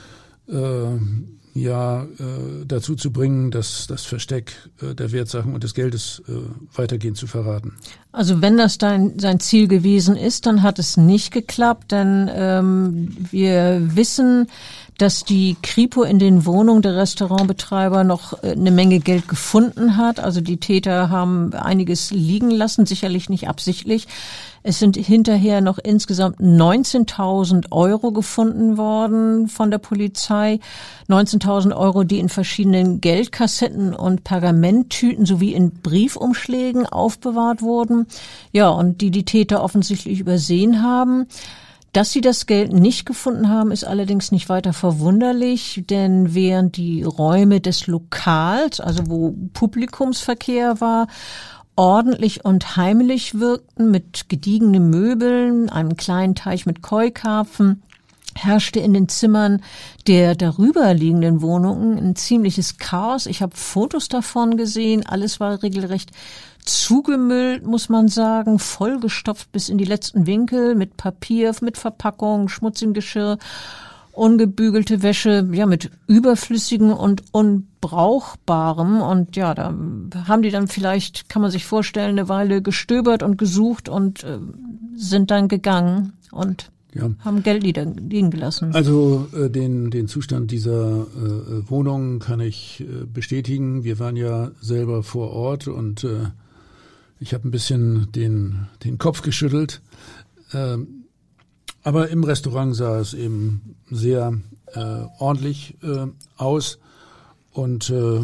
äh, ja äh, dazu zu bringen, dass das Versteck äh, der Wertsachen und des Geldes äh, weitergehend zu verraten. Also wenn das dein, sein Ziel gewesen ist, dann hat es nicht geklappt, denn ähm, wir wissen, dass die Kripo in den Wohnungen der Restaurantbetreiber noch eine Menge Geld gefunden hat. Also die Täter haben einiges liegen lassen, sicherlich nicht absichtlich. Es sind hinterher noch insgesamt neunzehntausend Euro gefunden worden von der Polizei. neunzehntausend Euro, die in verschiedenen Geldkassetten und Pergamenttüten sowie in Briefumschlägen aufbewahrt wurden. Ja, und die die Täter offensichtlich übersehen haben. Dass sie das Geld nicht gefunden haben, ist allerdings nicht weiter verwunderlich, denn während die Räume des Lokals, also wo Publikumsverkehr war, ordentlich und heimlich wirkten mit gediegenen Möbeln, einem kleinen Teich mit Keukarpfen, herrschte in den Zimmern der darüberliegenden Wohnungen ein ziemliches Chaos. Ich habe Fotos davon gesehen, alles war regelrecht zugemüllt, muss man sagen, vollgestopft bis in die letzten Winkel mit Papier, mit Verpackung, schmutzigem Geschirr, ungebügelte Wäsche, ja, mit überflüssigem und unbrauchbarem. Und ja, da haben die dann vielleicht, kann man sich vorstellen, eine Weile gestöbert und gesucht und äh, sind dann gegangen und ja. haben Geld liegen gelassen. Also äh, den den Zustand dieser äh, Wohnung kann ich äh, bestätigen. Wir waren ja selber vor Ort und äh, ich habe ein bisschen den den Kopf geschüttelt. Ähm, aber im Restaurant sah es eben sehr äh, ordentlich äh, aus und äh,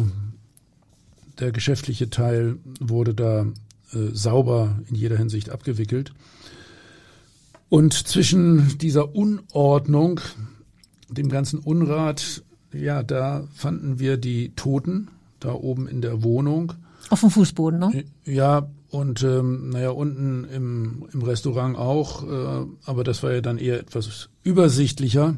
der geschäftliche Teil wurde da äh, sauber in jeder Hinsicht abgewickelt. Und zwischen dieser Unordnung, dem ganzen Unrat, ja, da fanden wir die Toten da oben in der Wohnung. Auf dem Fußboden, ne? Ja, und ähm, naja, unten im, im Restaurant auch, äh, aber das war ja dann eher etwas übersichtlicher.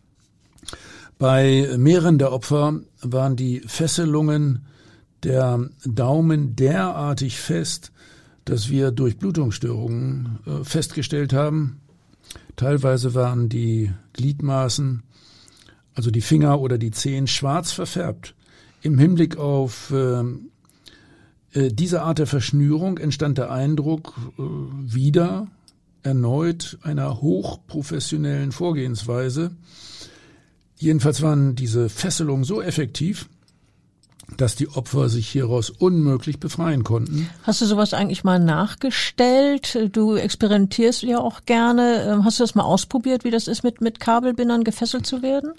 Bei mehreren der Opfer waren die Fesselungen der Daumen derartig fest, dass wir Durchblutungsstörungen äh, festgestellt haben. Teilweise waren die Gliedmaßen, also die Finger oder die Zehen, schwarz verfärbt. Im Hinblick auf äh, äh, diese Art der Verschnürung entstand der Eindruck äh, wieder erneut einer hochprofessionellen Vorgehensweise. Jedenfalls waren diese Fesselungen so effektiv, dass die Opfer sich hieraus unmöglich befreien konnten. Hast du sowas eigentlich mal nachgestellt? Du experimentierst ja auch gerne. Hast du das mal ausprobiert, wie das ist, mit, mit Kabelbindern gefesselt zu werden?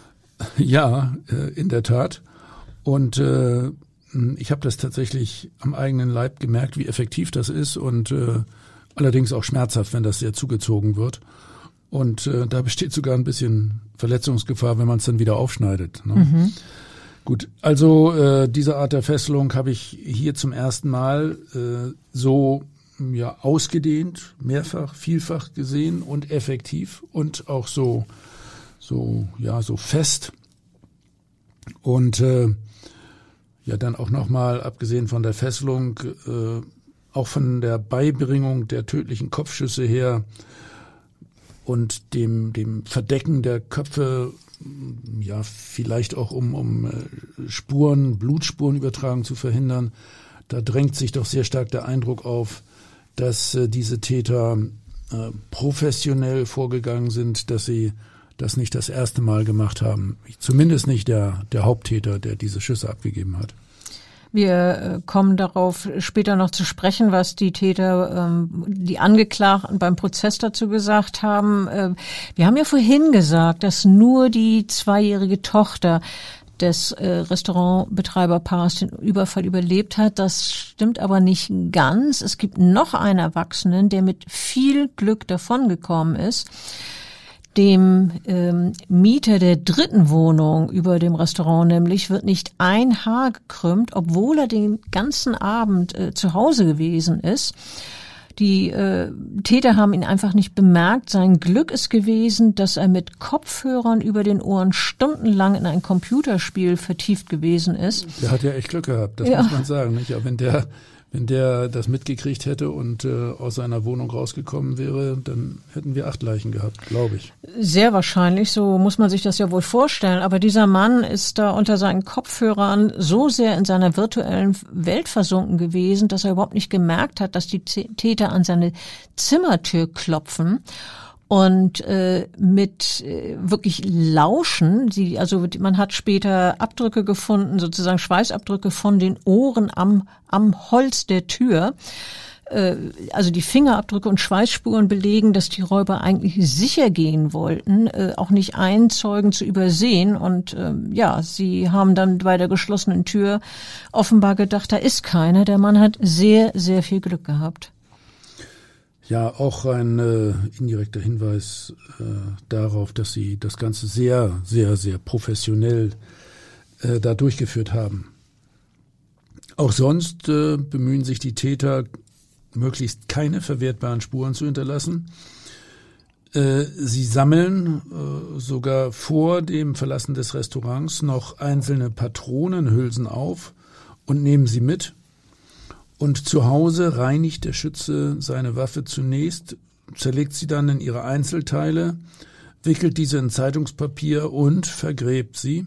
Ja, in der Tat. Und äh, ich habe das tatsächlich am eigenen Leib gemerkt, wie effektiv das ist und äh, allerdings auch schmerzhaft, wenn das sehr zugezogen wird. Und äh, da besteht sogar ein bisschen Verletzungsgefahr, wenn man es dann wieder aufschneidet. Ne? Mhm. Gut, also äh, diese Art der Fesselung habe ich hier zum ersten Mal äh, so ja ausgedehnt, mehrfach, vielfach gesehen und effektiv und auch so so ja so fest. Und äh, ja dann auch nochmal, abgesehen von der Fesselung, äh, auch von der Beibringung der tödlichen Kopfschüsse her und dem dem Verdecken der Köpfe, ja vielleicht auch um um Spuren, Blutspurenübertragung zu verhindern, da drängt sich doch sehr stark der Eindruck auf, dass äh, diese Täter äh, professionell vorgegangen sind, dass sie das nicht das erste Mal gemacht haben. Zumindest nicht der der Haupttäter, der diese Schüsse abgegeben hat. Wir kommen darauf später noch zu sprechen, was die Täter, ähm, die Angeklagten beim Prozess dazu gesagt haben. Äh, wir haben ja vorhin gesagt, dass nur die zweijährige Tochter des äh, Restaurantbetreiberpaars den Überfall überlebt hat. Das stimmt aber nicht ganz. Es gibt noch einen Erwachsenen, der mit viel Glück davongekommen ist. Dem ähm, Mieter der dritten Wohnung über dem Restaurant nämlich wird nicht ein Haar gekrümmt, obwohl er den ganzen Abend äh, zu Hause gewesen ist. Die äh, Täter haben ihn einfach nicht bemerkt. Sein Glück ist gewesen, dass er mit Kopfhörern über den Ohren stundenlang in ein Computerspiel vertieft gewesen ist. Der hat ja echt Glück gehabt, das ja. muss man sagen, nicht? Aber wenn der Wenn der das mitgekriegt hätte und äh, aus seiner Wohnung rausgekommen wäre, dann hätten wir acht Leichen gehabt, glaube ich. Sehr wahrscheinlich, so muss man sich das ja wohl vorstellen. Aber dieser Mann ist da unter seinen Kopfhörern so sehr in seiner virtuellen Welt versunken gewesen, dass er überhaupt nicht gemerkt hat, dass die Täter an seine Zimmertür klopfen. Und äh, mit äh, wirklich Lauschen, sie, also man hat später Abdrücke gefunden, sozusagen Schweißabdrücke von den Ohren am am Holz der Tür. Äh, also die Fingerabdrücke und Schweißspuren belegen, dass die Räuber eigentlich sicher gehen wollten, äh, auch nicht einen Zeugen zu übersehen. Und äh, ja, sie haben dann bei der geschlossenen Tür offenbar gedacht, da ist keiner. Der Mann hat sehr, sehr viel Glück gehabt. Ja, auch ein äh, indirekter Hinweis äh, darauf, dass sie das Ganze sehr, sehr, sehr professionell äh, da durchgeführt haben. Auch sonst äh, bemühen sich die Täter, möglichst keine verwertbaren Spuren zu hinterlassen. Äh, sie sammeln äh, sogar vor dem Verlassen des Restaurants noch einzelne Patronenhülsen auf und nehmen sie mit. Und zu Hause reinigt der Schütze seine Waffe zunächst, zerlegt sie dann in ihre Einzelteile, wickelt diese in Zeitungspapier und vergräbt sie.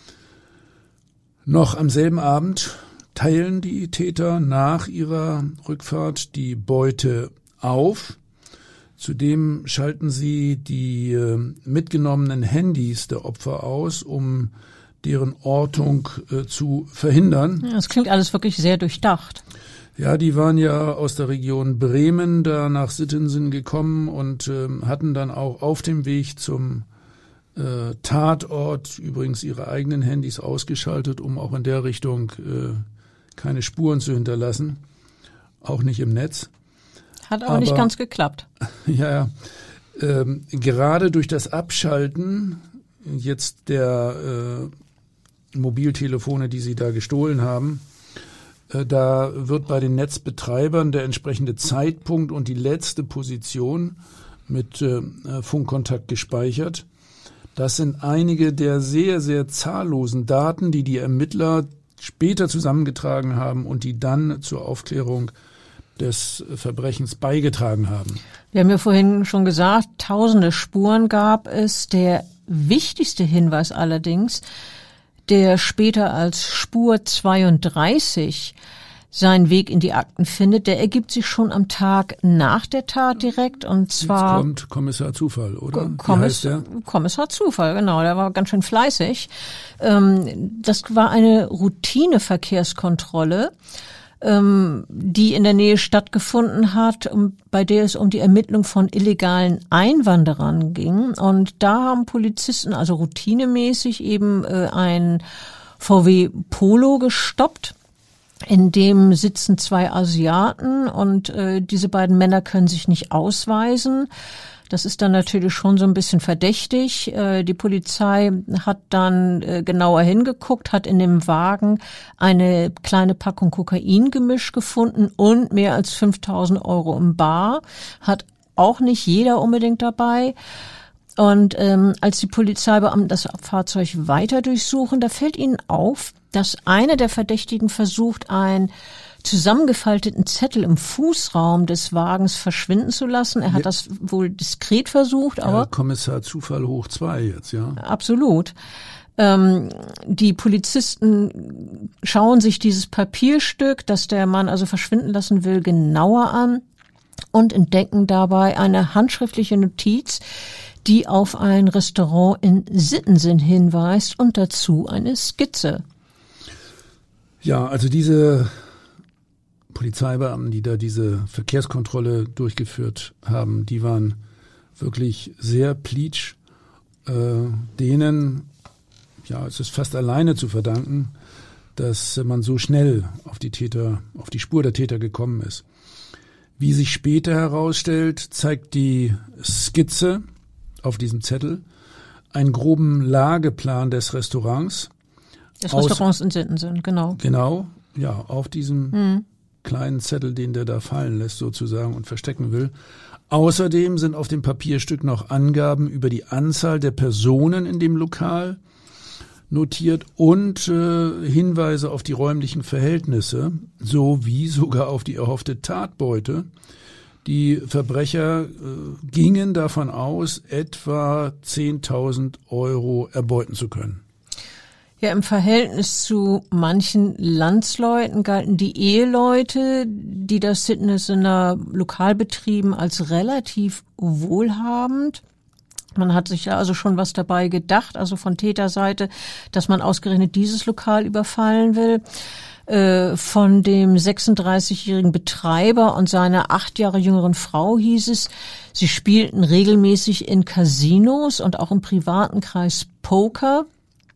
Noch am selben Abend teilen die Täter nach ihrer Rückfahrt die Beute auf. Zudem schalten sie die äh, mitgenommenen Handys der Opfer aus, um deren Ortung äh, zu verhindern. Ja, das klingt alles wirklich sehr durchdacht. Ja, die waren ja aus der Region Bremen da nach Sittensen gekommen und äh, hatten dann auch auf dem Weg zum äh, Tatort übrigens ihre eigenen Handys ausgeschaltet, um auch in der Richtung äh, keine Spuren zu hinterlassen, auch nicht im Netz. Hat aber, aber nicht ganz geklappt. Ja, ähm, gerade durch das Abschalten jetzt der äh, Mobiltelefone, die sie da gestohlen haben, da wird bei den Netzbetreibern der entsprechende Zeitpunkt und die letzte Position mit äh, Funkkontakt gespeichert. Das sind einige der sehr, sehr zahllosen Daten, die die Ermittler später zusammengetragen haben und die dann zur Aufklärung des Verbrechens beigetragen haben. Wir haben ja vorhin schon gesagt, tausende Spuren gab es. Der wichtigste Hinweis allerdings, der später als Spur zweiunddreißig seinen Weg in die Akten findet, der ergibt sich schon am Tag nach der Tat direkt, und zwar... Jetzt kommt Kommissar Zufall, oder? Kommiss- Wie heißt der? Kommissar Zufall, genau, der war ganz schön fleißig. Das war eine Routineverkehrskontrolle, die in der Nähe stattgefunden hat, bei der es um die Ermittlung von illegalen Einwanderern ging. Und da haben Polizisten also routinemäßig eben ein V W Polo gestoppt. In dem sitzen zwei Asiaten, und äh, diese beiden Männer können sich nicht ausweisen. Das ist dann natürlich schon so ein bisschen verdächtig. Äh, die Polizei hat dann äh, genauer hingeguckt, hat in dem Wagen eine kleine Packung Kokaingemisch gefunden und mehr als fünftausend Euro im Bar. Hat auch nicht jeder unbedingt dabei. Und ähm, als die Polizeibeamten das Fahrzeug weiter durchsuchen, da fällt ihnen auf, dass einer der Verdächtigen versucht, einen zusammengefalteten Zettel im Fußraum des Wagens verschwinden zu lassen. Er hat ja. das wohl diskret versucht, aber... Ja, Kommissar Zufall hoch zwei jetzt, ja. Absolut. Ähm, die Polizisten schauen sich dieses Papierstück, das der Mann also verschwinden lassen will, genauer an und entdecken dabei eine handschriftliche Notiz, die auf ein Restaurant in Sittensen hinweist, und dazu eine Skizze. Ja, also diese Polizeibeamten, die da diese Verkehrskontrolle durchgeführt haben, die waren wirklich sehr pleatsch. Äh, denen, ja, es ist fast alleine zu verdanken, dass man so schnell auf die Täter, auf die Spur der Täter gekommen ist. Wie sich später herausstellt, zeigt die Skizze auf diesem Zettel einen groben Lageplan des Restaurants. Des Restaurants in Sittensen, genau. Genau, ja, auf diesem mhm. kleinen Zettel, den der da fallen lässt sozusagen und verstecken will. Außerdem sind auf dem Papierstück noch Angaben über die Anzahl der Personen in dem Lokal notiert und äh, Hinweise auf die räumlichen Verhältnisse sowie sogar auf die erhoffte Tatbeute. Die Verbrecher äh, gingen davon aus, etwa zehntausend Euro erbeuten zu können. Ja, im Verhältnis zu manchen Landsleuten galten die Eheleute, die das Sittensener Lokal betrieben, als relativ wohlhabend. Man hat sich ja also schon was dabei gedacht, also von Täterseite, dass man ausgerechnet dieses Lokal überfallen will. Äh, von dem sechsunddreißigjährigen Betreiber und seiner acht Jahre jüngeren Frau hieß es, sie spielten regelmäßig in Casinos und auch im privaten Kreis Poker.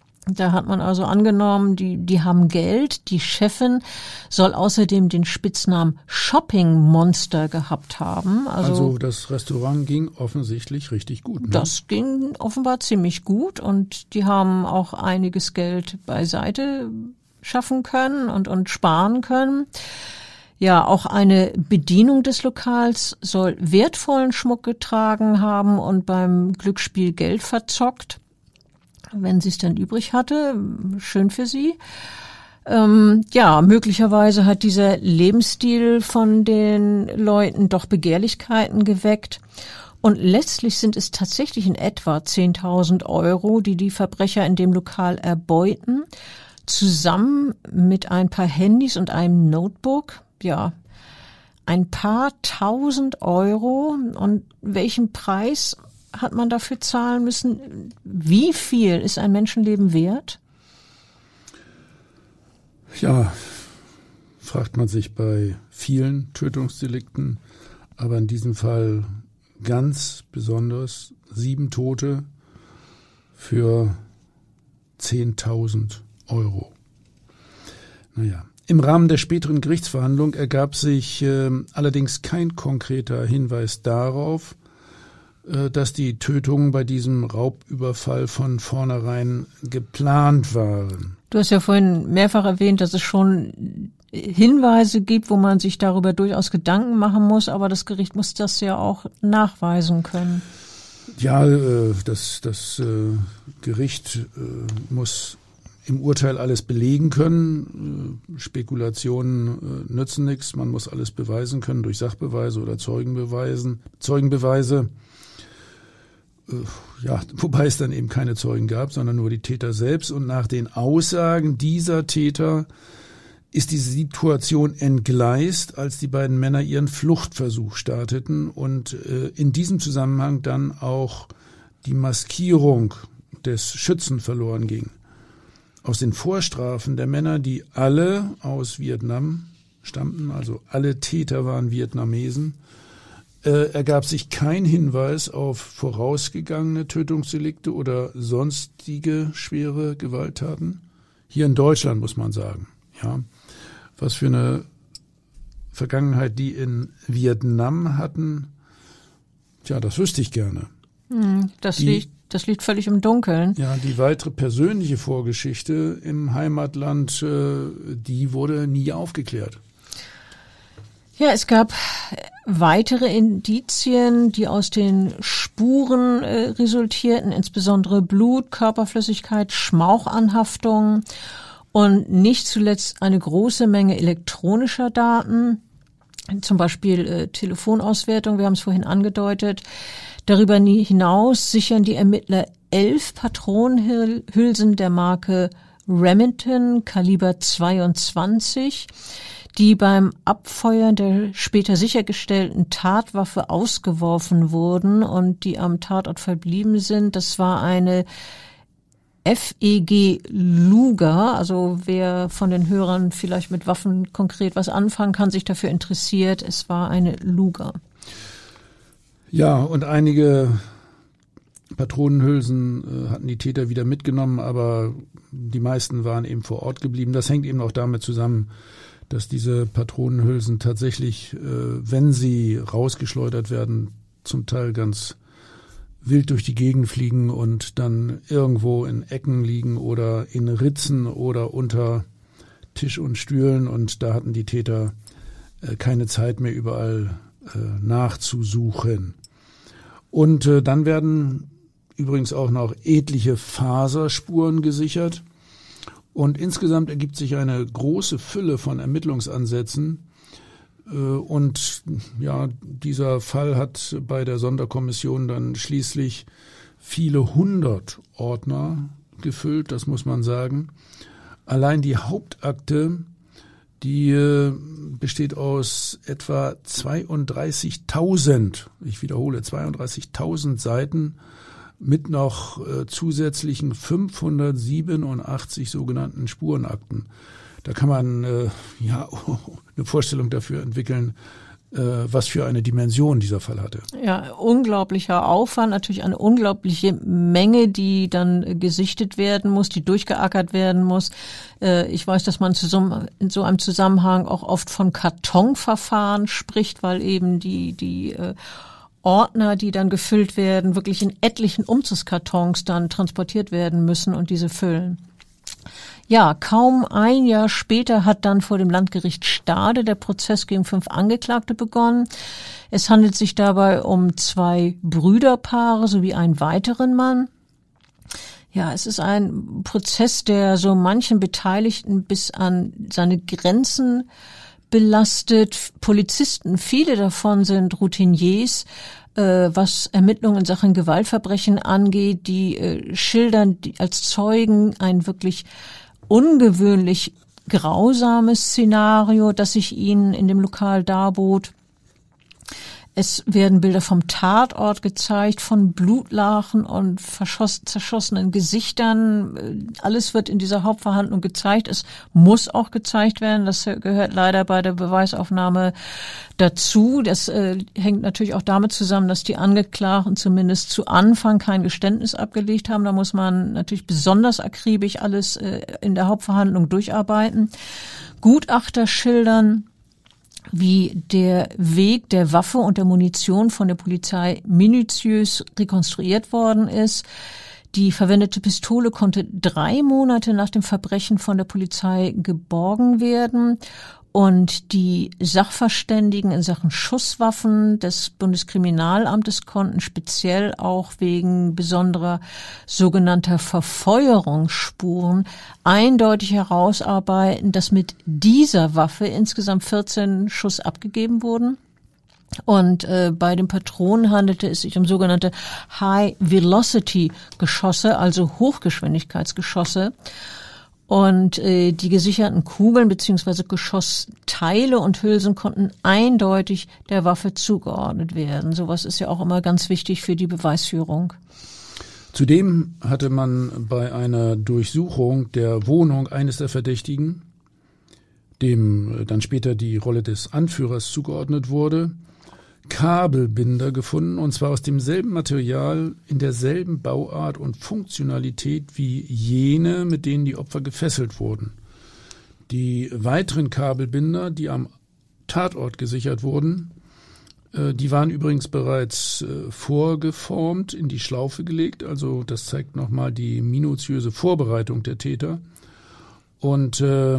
Da hat man also angenommen, die, die haben Geld. Die Chefin soll außerdem den Spitznamen Shopping Monster gehabt haben. Also, also das Restaurant ging offensichtlich richtig gut. Ne? Das ging offenbar ziemlich gut, und die haben auch einiges Geld beiseite schaffen können und, und sparen können. Ja, auch eine Bedienung des Lokals soll wertvollen Schmuck getragen haben und beim Glücksspiel Geld verzockt, wenn sie es dann übrig hatte. Schön für sie. Ähm, ja, möglicherweise hat dieser Lebensstil von den Leuten doch Begehrlichkeiten geweckt. Und letztlich sind es tatsächlich in etwa zehntausend Euro, die die Verbrecher in dem Lokal erbeuten, zusammen mit ein paar Handys und einem Notebook. Ja, ein paar tausend Euro. Und welchen Preis hat man dafür zahlen müssen? Wie viel ist ein Menschenleben wert? Ja, fragt man sich bei vielen Tötungsdelikten, aber in diesem Fall ganz besonders sieben Tote für zehntausend Euro. Naja, im Rahmen der späteren Gerichtsverhandlung ergab sich äh, allerdings kein konkreter Hinweis darauf, dass die Tötungen bei diesem Raubüberfall von vornherein geplant waren. Du hast ja vorhin mehrfach erwähnt, dass es schon Hinweise gibt, wo man sich darüber durchaus Gedanken machen muss, aber das Gericht muss das ja auch nachweisen können. Ja, das, das Gericht muss im Urteil alles belegen können. Spekulationen äh, nützen nichts. Man muss alles beweisen können durch Sachbeweise oder Zeugenbeweisen, Zeugenbeweise. Äh, ja, wobei es dann eben keine Zeugen gab, sondern nur die Täter selbst. Und nach den Aussagen dieser Täter ist diese Situation entgleist, als die beiden Männer ihren Fluchtversuch starteten und äh, in diesem Zusammenhang dann auch die Maskierung des Schützen verloren ging. Aus den Vorstrafen der Männer, die alle aus Vietnam stammten, also alle Täter waren Vietnamesen, äh, ergab sich kein Hinweis auf vorausgegangene Tötungsdelikte oder sonstige schwere Gewalttaten. Hier in Deutschland muss man sagen, ja, was für eine Vergangenheit die in Vietnam hatten, tja, das wüsste ich gerne. Das die, liegt, das liegt völlig im Dunkeln. Ja, die weitere persönliche Vorgeschichte im Heimatland, die wurde nie aufgeklärt. Ja, es gab weitere Indizien, die aus den Spuren äh, resultierten, insbesondere Blut, Körperflüssigkeit, Schmauchanhaftung und nicht zuletzt eine große Menge elektronischer Daten, zum Beispiel äh, Telefonauswertung, wir haben es vorhin angedeutet. Darüber hinaus sichern die Ermittler elf Patronenhülsen der Marke Remington Kaliber zweiundzwanzig, die beim Abfeuern der später sichergestellten Tatwaffe ausgeworfen wurden und die am Tatort verblieben sind. Das war eine F E G Luger, also wer von den Hörern vielleicht mit Waffen konkret was anfangen kann, sich dafür interessiert, es war eine Luger. Ja, und einige Patronenhülsen äh, hatten die Täter wieder mitgenommen, aber die meisten waren eben vor Ort geblieben. Das hängt eben auch damit zusammen, dass diese Patronenhülsen tatsächlich, äh, wenn sie rausgeschleudert werden, zum Teil ganz wild durch die Gegend fliegen und dann irgendwo in Ecken liegen oder in Ritzen oder unter Tisch und Stühlen. Und da hatten die Täter äh, keine Zeit mehr, überall äh, nachzusuchen. Und äh, dann werden übrigens auch noch etliche Faserspuren gesichert. Und insgesamt ergibt sich eine große Fülle von Ermittlungsansätzen. Äh, und ja, dieser Fall hat bei der Sonderkommission dann schließlich viele hundert Ordner gefüllt, das muss man sagen. Allein die Hauptakte, die äh, besteht aus etwa zweiunddreißigtausend, ich wiederhole, zweiunddreißigtausend Seiten mit noch äh, zusätzlichen fünfhundertsiebenundachtzig sogenannten Spurenakten. Da kann man äh, ja eine Vorstellung dafür entwickeln, äh, was für eine Dimension dieser Fall hatte. Ja, unglaublicher Aufwand, natürlich eine unglaubliche Menge, die dann gesichtet werden muss, die durchgeackert werden muss. Äh, ich weiß, dass man zusammen, in so einem Zusammenhang auch oft von Kartonverfahren spricht, weil eben die die äh, Ordner, die dann gefüllt werden, wirklich in etlichen Umzugskartons dann transportiert werden müssen und diese füllen. Ja, kaum ein Jahr später hat dann vor dem Landgericht Stade der Prozess gegen fünf Angeklagte begonnen. Es handelt sich dabei um zwei Brüderpaare sowie einen weiteren Mann. Ja, es ist ein Prozess, der so manchen Beteiligten bis an seine Grenzen belastet. Polizisten, viele davon sind Routiniers, äh, was Ermittlungen in Sachen Gewaltverbrechen angeht, die äh, schildern die als Zeugen ein wirklich ungewöhnlich grausames Szenario, das sich ihnen in dem Lokal darbot. Es werden Bilder vom Tatort gezeigt, von Blutlachen und verschoss, zerschossenen Gesichtern. Alles wird in dieser Hauptverhandlung gezeigt. Es muss auch gezeigt werden. Das gehört leider bei der Beweisaufnahme dazu. Das äh, hängt natürlich auch damit zusammen, dass die Angeklagten zumindest zu Anfang kein Geständnis abgelegt haben. Da muss man natürlich besonders akribisch alles äh, in der Hauptverhandlung durcharbeiten. Gutachter schildern, wie der Weg der Waffe und der Munition von der Polizei minutiös rekonstruiert worden ist. Die verwendete Pistole konnte drei Monate nach dem Verbrechen von der Polizei geborgen werden. Und die Sachverständigen in Sachen Schusswaffen des Bundeskriminalamtes konnten speziell auch wegen besonderer sogenannter Verfeuerungsspuren eindeutig herausarbeiten, dass mit dieser Waffe insgesamt vierzehn Schuss abgegeben wurden. Und äh, bei den Patronen handelte es sich um sogenannte High-Velocity-Geschosse, also Hochgeschwindigkeitsgeschosse. Und äh, die gesicherten Kugeln bzw. Geschossteile und Hülsen konnten eindeutig der Waffe zugeordnet werden. Sowas ist ja auch immer ganz wichtig für die Beweisführung. Zudem hatte man bei einer Durchsuchung der Wohnung eines der Verdächtigen, dem dann später die Rolle des Anführers zugeordnet wurde, Kabelbinder gefunden, und zwar aus demselben Material, in derselben Bauart und Funktionalität wie jene, mit denen die Opfer gefesselt wurden. Die weiteren Kabelbinder, die am Tatort gesichert wurden, äh, die waren übrigens bereits äh, vorgeformt, in die Schlaufe gelegt, also das zeigt nochmal die minutiöse Vorbereitung der Täter. Und äh,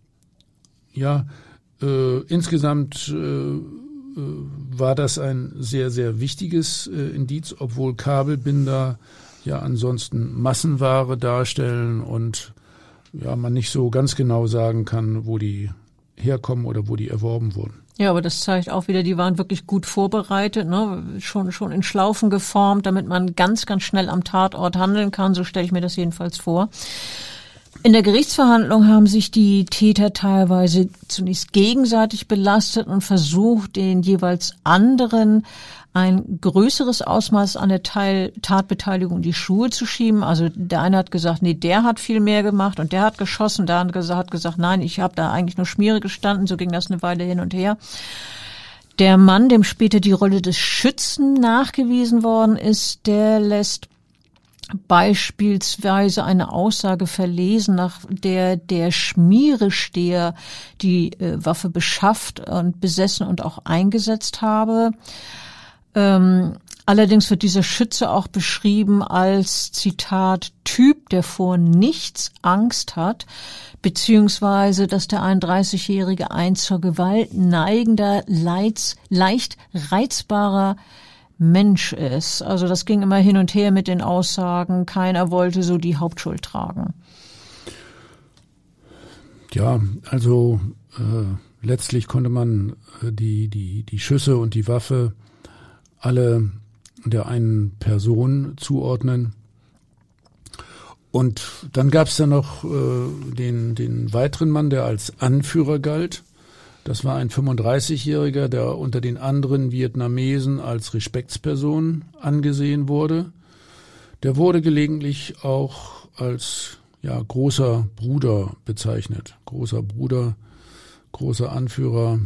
ja, äh, insgesamt äh, war das ein sehr, sehr wichtiges äh, Indiz, obwohl Kabelbinder ja ansonsten Massenware darstellen und ja man nicht so ganz genau sagen kann, wo die herkommen oder wo die erworben wurden. Ja, aber das zeigt auch wieder, die waren wirklich gut vorbereitet, ne? schon schon in Schlaufen geformt, damit man ganz, ganz schnell am Tatort handeln kann. So stelle ich mir das jedenfalls vor. In der Gerichtsverhandlung haben sich die Täter teilweise zunächst gegenseitig belastet und versucht, den jeweils anderen ein größeres Ausmaß an der Teil- Tatbeteiligung in die Schuhe zu schieben. Also der eine hat gesagt, nee, der hat viel mehr gemacht und der hat geschossen. Der andere hat gesagt, nein, ich habe da eigentlich nur Schmiere gestanden. So ging das eine Weile hin und her. Der Mann, dem später die Rolle des Schützen nachgewiesen worden ist, der lässt beispielsweise eine Aussage verlesen, nach der der Schmieresteher die äh, Waffe beschafft und besessen und auch eingesetzt habe. Ähm, allerdings wird dieser Schütze auch beschrieben als, Zitat, Typ, der vor nichts Angst hat, beziehungsweise, dass der einunddreißigjährige ein zur Gewalt neigender, leids, leicht reizbarer Mensch ist. Also das ging immer hin und her mit den Aussagen. Keiner wollte so die Hauptschuld tragen. Ja, also äh, letztlich konnte man äh, die die die Schüsse und die Waffe alle der einen Person zuordnen. Und dann gab es da noch äh, den den weiteren Mann, der als Anführer galt. Das war ein fünfunddreißigjähriger, der unter den anderen Vietnamesen als Respektsperson angesehen wurde. Der wurde gelegentlich auch als ja, großer Bruder bezeichnet. Großer Bruder, großer Anführer.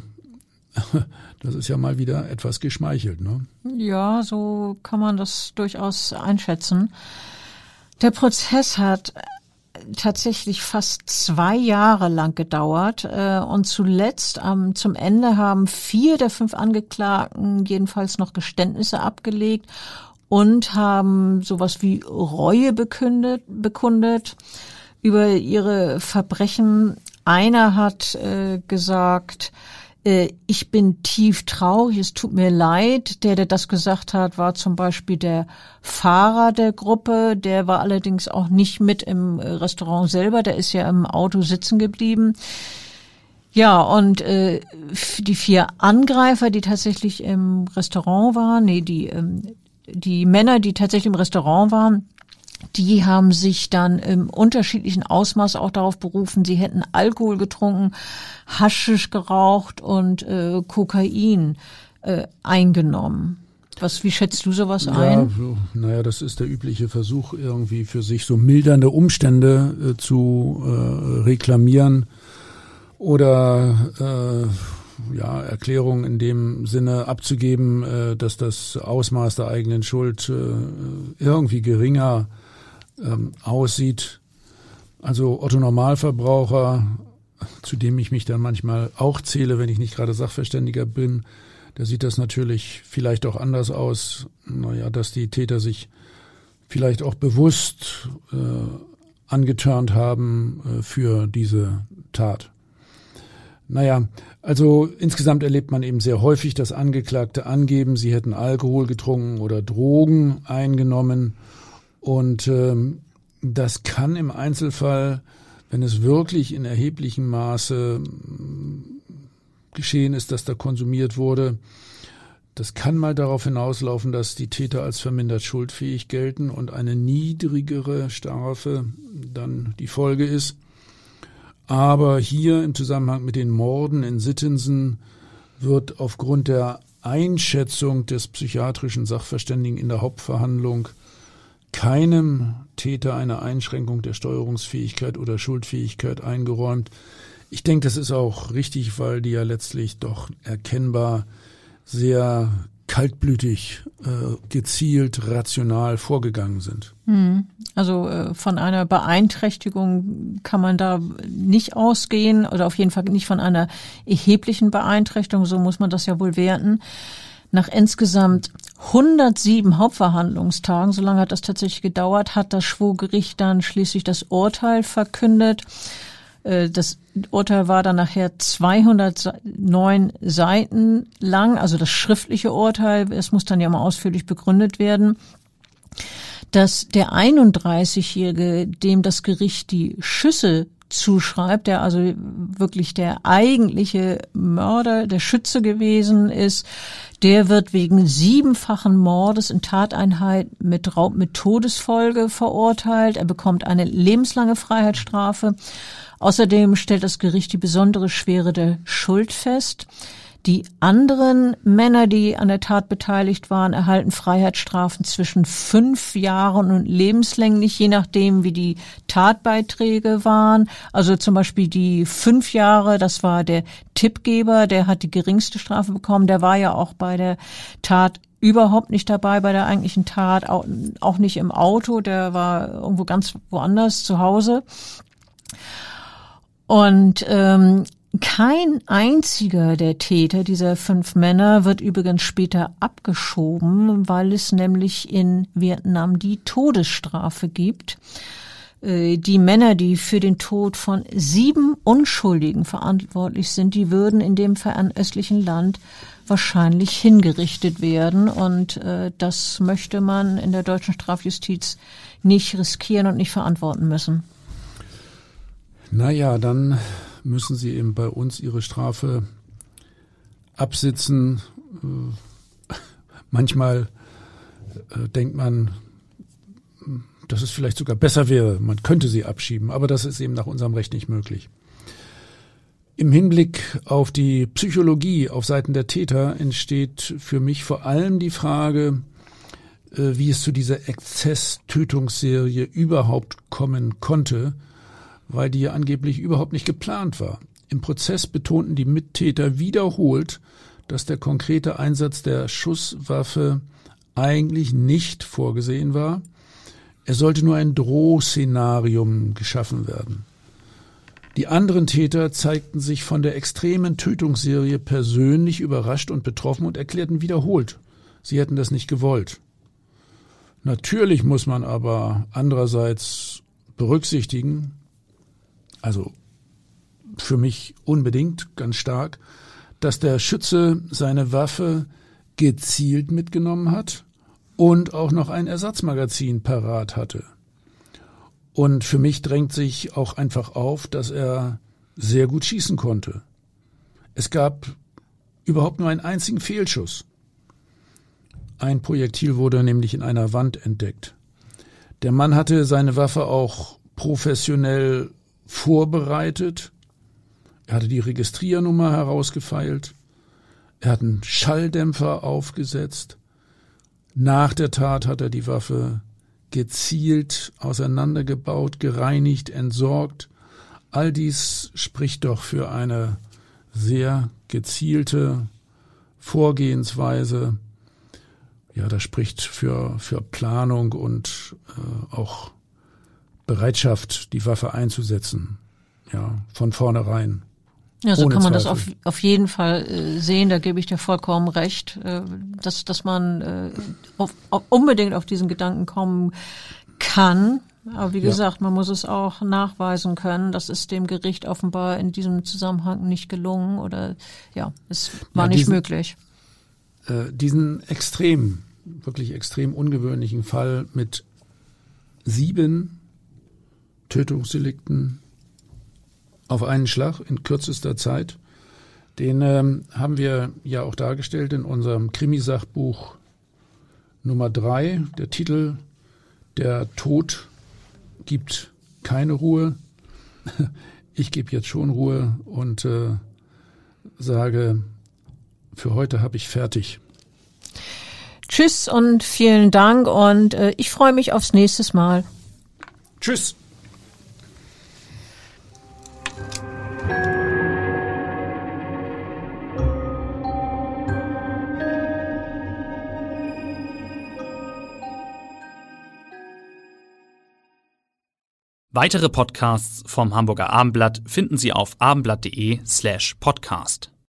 Das ist ja mal wieder etwas geschmeichelt, ne? Ja, so kann man das durchaus einschätzen. Der Prozess hat tatsächlich fast zwei Jahre lang gedauert äh, und zuletzt ähm, zum Ende haben vier der fünf Angeklagten jedenfalls noch Geständnisse abgelegt und haben sowas wie Reue bekundet, bekundet über ihre Verbrechen. Einer hat äh, gesagt, äh, ich bin tief traurig, es tut mir leid. Der, der das gesagt hat, war zum Beispiel der Fahrer der Gruppe. Der war allerdings auch nicht mit im Restaurant selber, der ist ja im Auto sitzen geblieben. Ja, und äh, die vier Angreifer, die tatsächlich im Restaurant waren, nee, die ähm, die Männer, die tatsächlich im Restaurant waren, die haben sich dann im unterschiedlichen Ausmaß auch darauf berufen, sie hätten Alkohol getrunken, Haschisch geraucht und äh, Kokain äh, eingenommen. Was, wie schätzt du sowas ein? Ja, so, naja, das ist der übliche Versuch, irgendwie für sich so mildernde Umstände äh, zu äh, reklamieren oder äh, ja, Erklärungen in dem Sinne abzugeben, äh, dass das Ausmaß der eigenen Schuld äh, irgendwie geringer ähm, aussieht. Also Otto Normalverbraucher, zu dem ich mich dann manchmal auch zähle, wenn ich nicht gerade Sachverständiger bin, da sieht das natürlich vielleicht auch anders aus. Naja, dass die Täter sich vielleicht auch bewusst äh, angetörnt haben äh, für diese Tat. Naja, also insgesamt erlebt man eben sehr häufig, dass Angeklagte angeben, sie hätten Alkohol getrunken oder Drogen eingenommen. Und ähm, das kann im Einzelfall, wenn es wirklich in erheblichem Maße geschehen ist, dass da konsumiert wurde, das kann mal darauf hinauslaufen, dass die Täter als vermindert schuldfähig gelten und eine niedrigere Strafe dann die Folge ist. Aber hier im Zusammenhang mit den Morden in Sittensen wird aufgrund der Einschätzung des psychiatrischen Sachverständigen in der Hauptverhandlung keinem Täter eine Einschränkung der Steuerungsfähigkeit oder Schuldfähigkeit eingeräumt. Ich denke, das ist auch richtig, weil die ja letztlich doch erkennbar sehr kaltblütig, äh, gezielt, rational vorgegangen sind. Also äh, von einer Beeinträchtigung kann man da nicht ausgehen oder auf jeden Fall nicht von einer erheblichen Beeinträchtigung, so muss man das ja wohl werten. Nach insgesamt hundertsieben Hauptverhandlungstagen, so lange hat das tatsächlich gedauert, hat das Schwurgericht dann schließlich das Urteil verkündet. Das Urteil war dann nachher zweihundertneun Seiten lang, also das schriftliche Urteil, es muss dann ja mal ausführlich begründet werden, dass der einunddreißigjährige, dem das Gericht die Schüsse zuschreibt, der also wirklich der eigentliche Mörder, der Schütze gewesen ist, der wird wegen siebenfachen Mordes in Tateinheit mit Raub mit Todesfolge verurteilt. Er bekommt eine lebenslange Freiheitsstrafe. Außerdem stellt das Gericht die besondere Schwere der Schuld fest. Die anderen Männer, die an der Tat beteiligt waren, erhalten Freiheitsstrafen zwischen fünf Jahren und lebenslänglich, je nachdem, wie die Tatbeiträge waren. Also zum Beispiel die fünf Jahre, das war der Tippgeber, der hat die geringste Strafe bekommen. Der war ja auch bei der Tat überhaupt nicht dabei, bei der eigentlichen Tat, auch, auch nicht im Auto, der war irgendwo ganz woanders zu Hause. Und ähm, kein einziger der Täter dieser fünf Männer wird übrigens später abgeschoben, weil es nämlich in Vietnam die Todesstrafe gibt. Die Männer, die für den Tod von sieben Unschuldigen verantwortlich sind, die würden in dem fernöstlichen Land wahrscheinlich hingerichtet werden. Und äh, das möchte man in der deutschen Strafjustiz nicht riskieren und nicht verantworten müssen. Naja, dann müssen sie eben bei uns ihre Strafe absitzen. Manchmal äh, denkt man, dass es vielleicht sogar besser wäre, man könnte sie abschieben, aber das ist eben nach unserem Recht nicht möglich. Im Hinblick auf die Psychologie auf Seiten der Täter entsteht für mich vor allem die Frage, äh, wie es zu dieser Exzess-Tötungsserie überhaupt kommen konnte, weil die ja angeblich überhaupt nicht geplant war. Im Prozess betonten die Mittäter wiederholt, dass der konkrete Einsatz der Schusswaffe eigentlich nicht vorgesehen war. Es sollte nur ein Drohszenarium geschaffen werden. Die anderen Täter zeigten sich von der extremen Tötungsserie persönlich überrascht und betroffen und erklärten wiederholt, sie hätten das nicht gewollt. Natürlich muss man aber andererseits berücksichtigen, also für mich unbedingt ganz stark, dass der Schütze seine Waffe gezielt mitgenommen hat und auch noch ein Ersatzmagazin parat hatte. Und für mich drängt sich auch einfach auf, dass er sehr gut schießen konnte. Es gab überhaupt nur einen einzigen Fehlschuss. Ein Projektil wurde nämlich in einer Wand entdeckt. Der Mann hatte seine Waffe auch professionell vorbereitet. Er hatte die Registriernummer herausgefeilt. Er hat einen Schalldämpfer aufgesetzt. Nach der Tat hat er die Waffe gezielt auseinandergebaut, gereinigt, entsorgt. All dies spricht doch für eine sehr gezielte Vorgehensweise. Ja, das spricht für, für Planung und äh, auch Bereitschaft, die Waffe einzusetzen, ja, von vornherein. Ja, so kann man das auf, auf jeden Fall äh, sehen, da gebe ich dir vollkommen recht, äh, dass, dass man äh, auf, auf unbedingt auf diesen Gedanken kommen kann, Aber wie Ja. gesagt, man muss es auch nachweisen können. Das ist dem Gericht offenbar in diesem Zusammenhang nicht gelungen oder ja, es war Ja, nicht diesen- möglich. Äh, diesen extrem, wirklich extrem ungewöhnlichen Fall mit sieben Tötungsdelikten auf einen Schlag in kürzester Zeit, den ähm, haben wir ja auch dargestellt in unserem Krimisachbuch Nummer drei. Der Titel Der Tod gibt keine Ruhe. Ich gebe jetzt schon Ruhe und äh, sage, für heute habe ich fertig. Tschüss und vielen Dank und äh, ich freue mich aufs nächste Mal. Tschüss. Weitere Podcasts vom Hamburger Abendblatt finden Sie auf abendblatt.de slash podcast.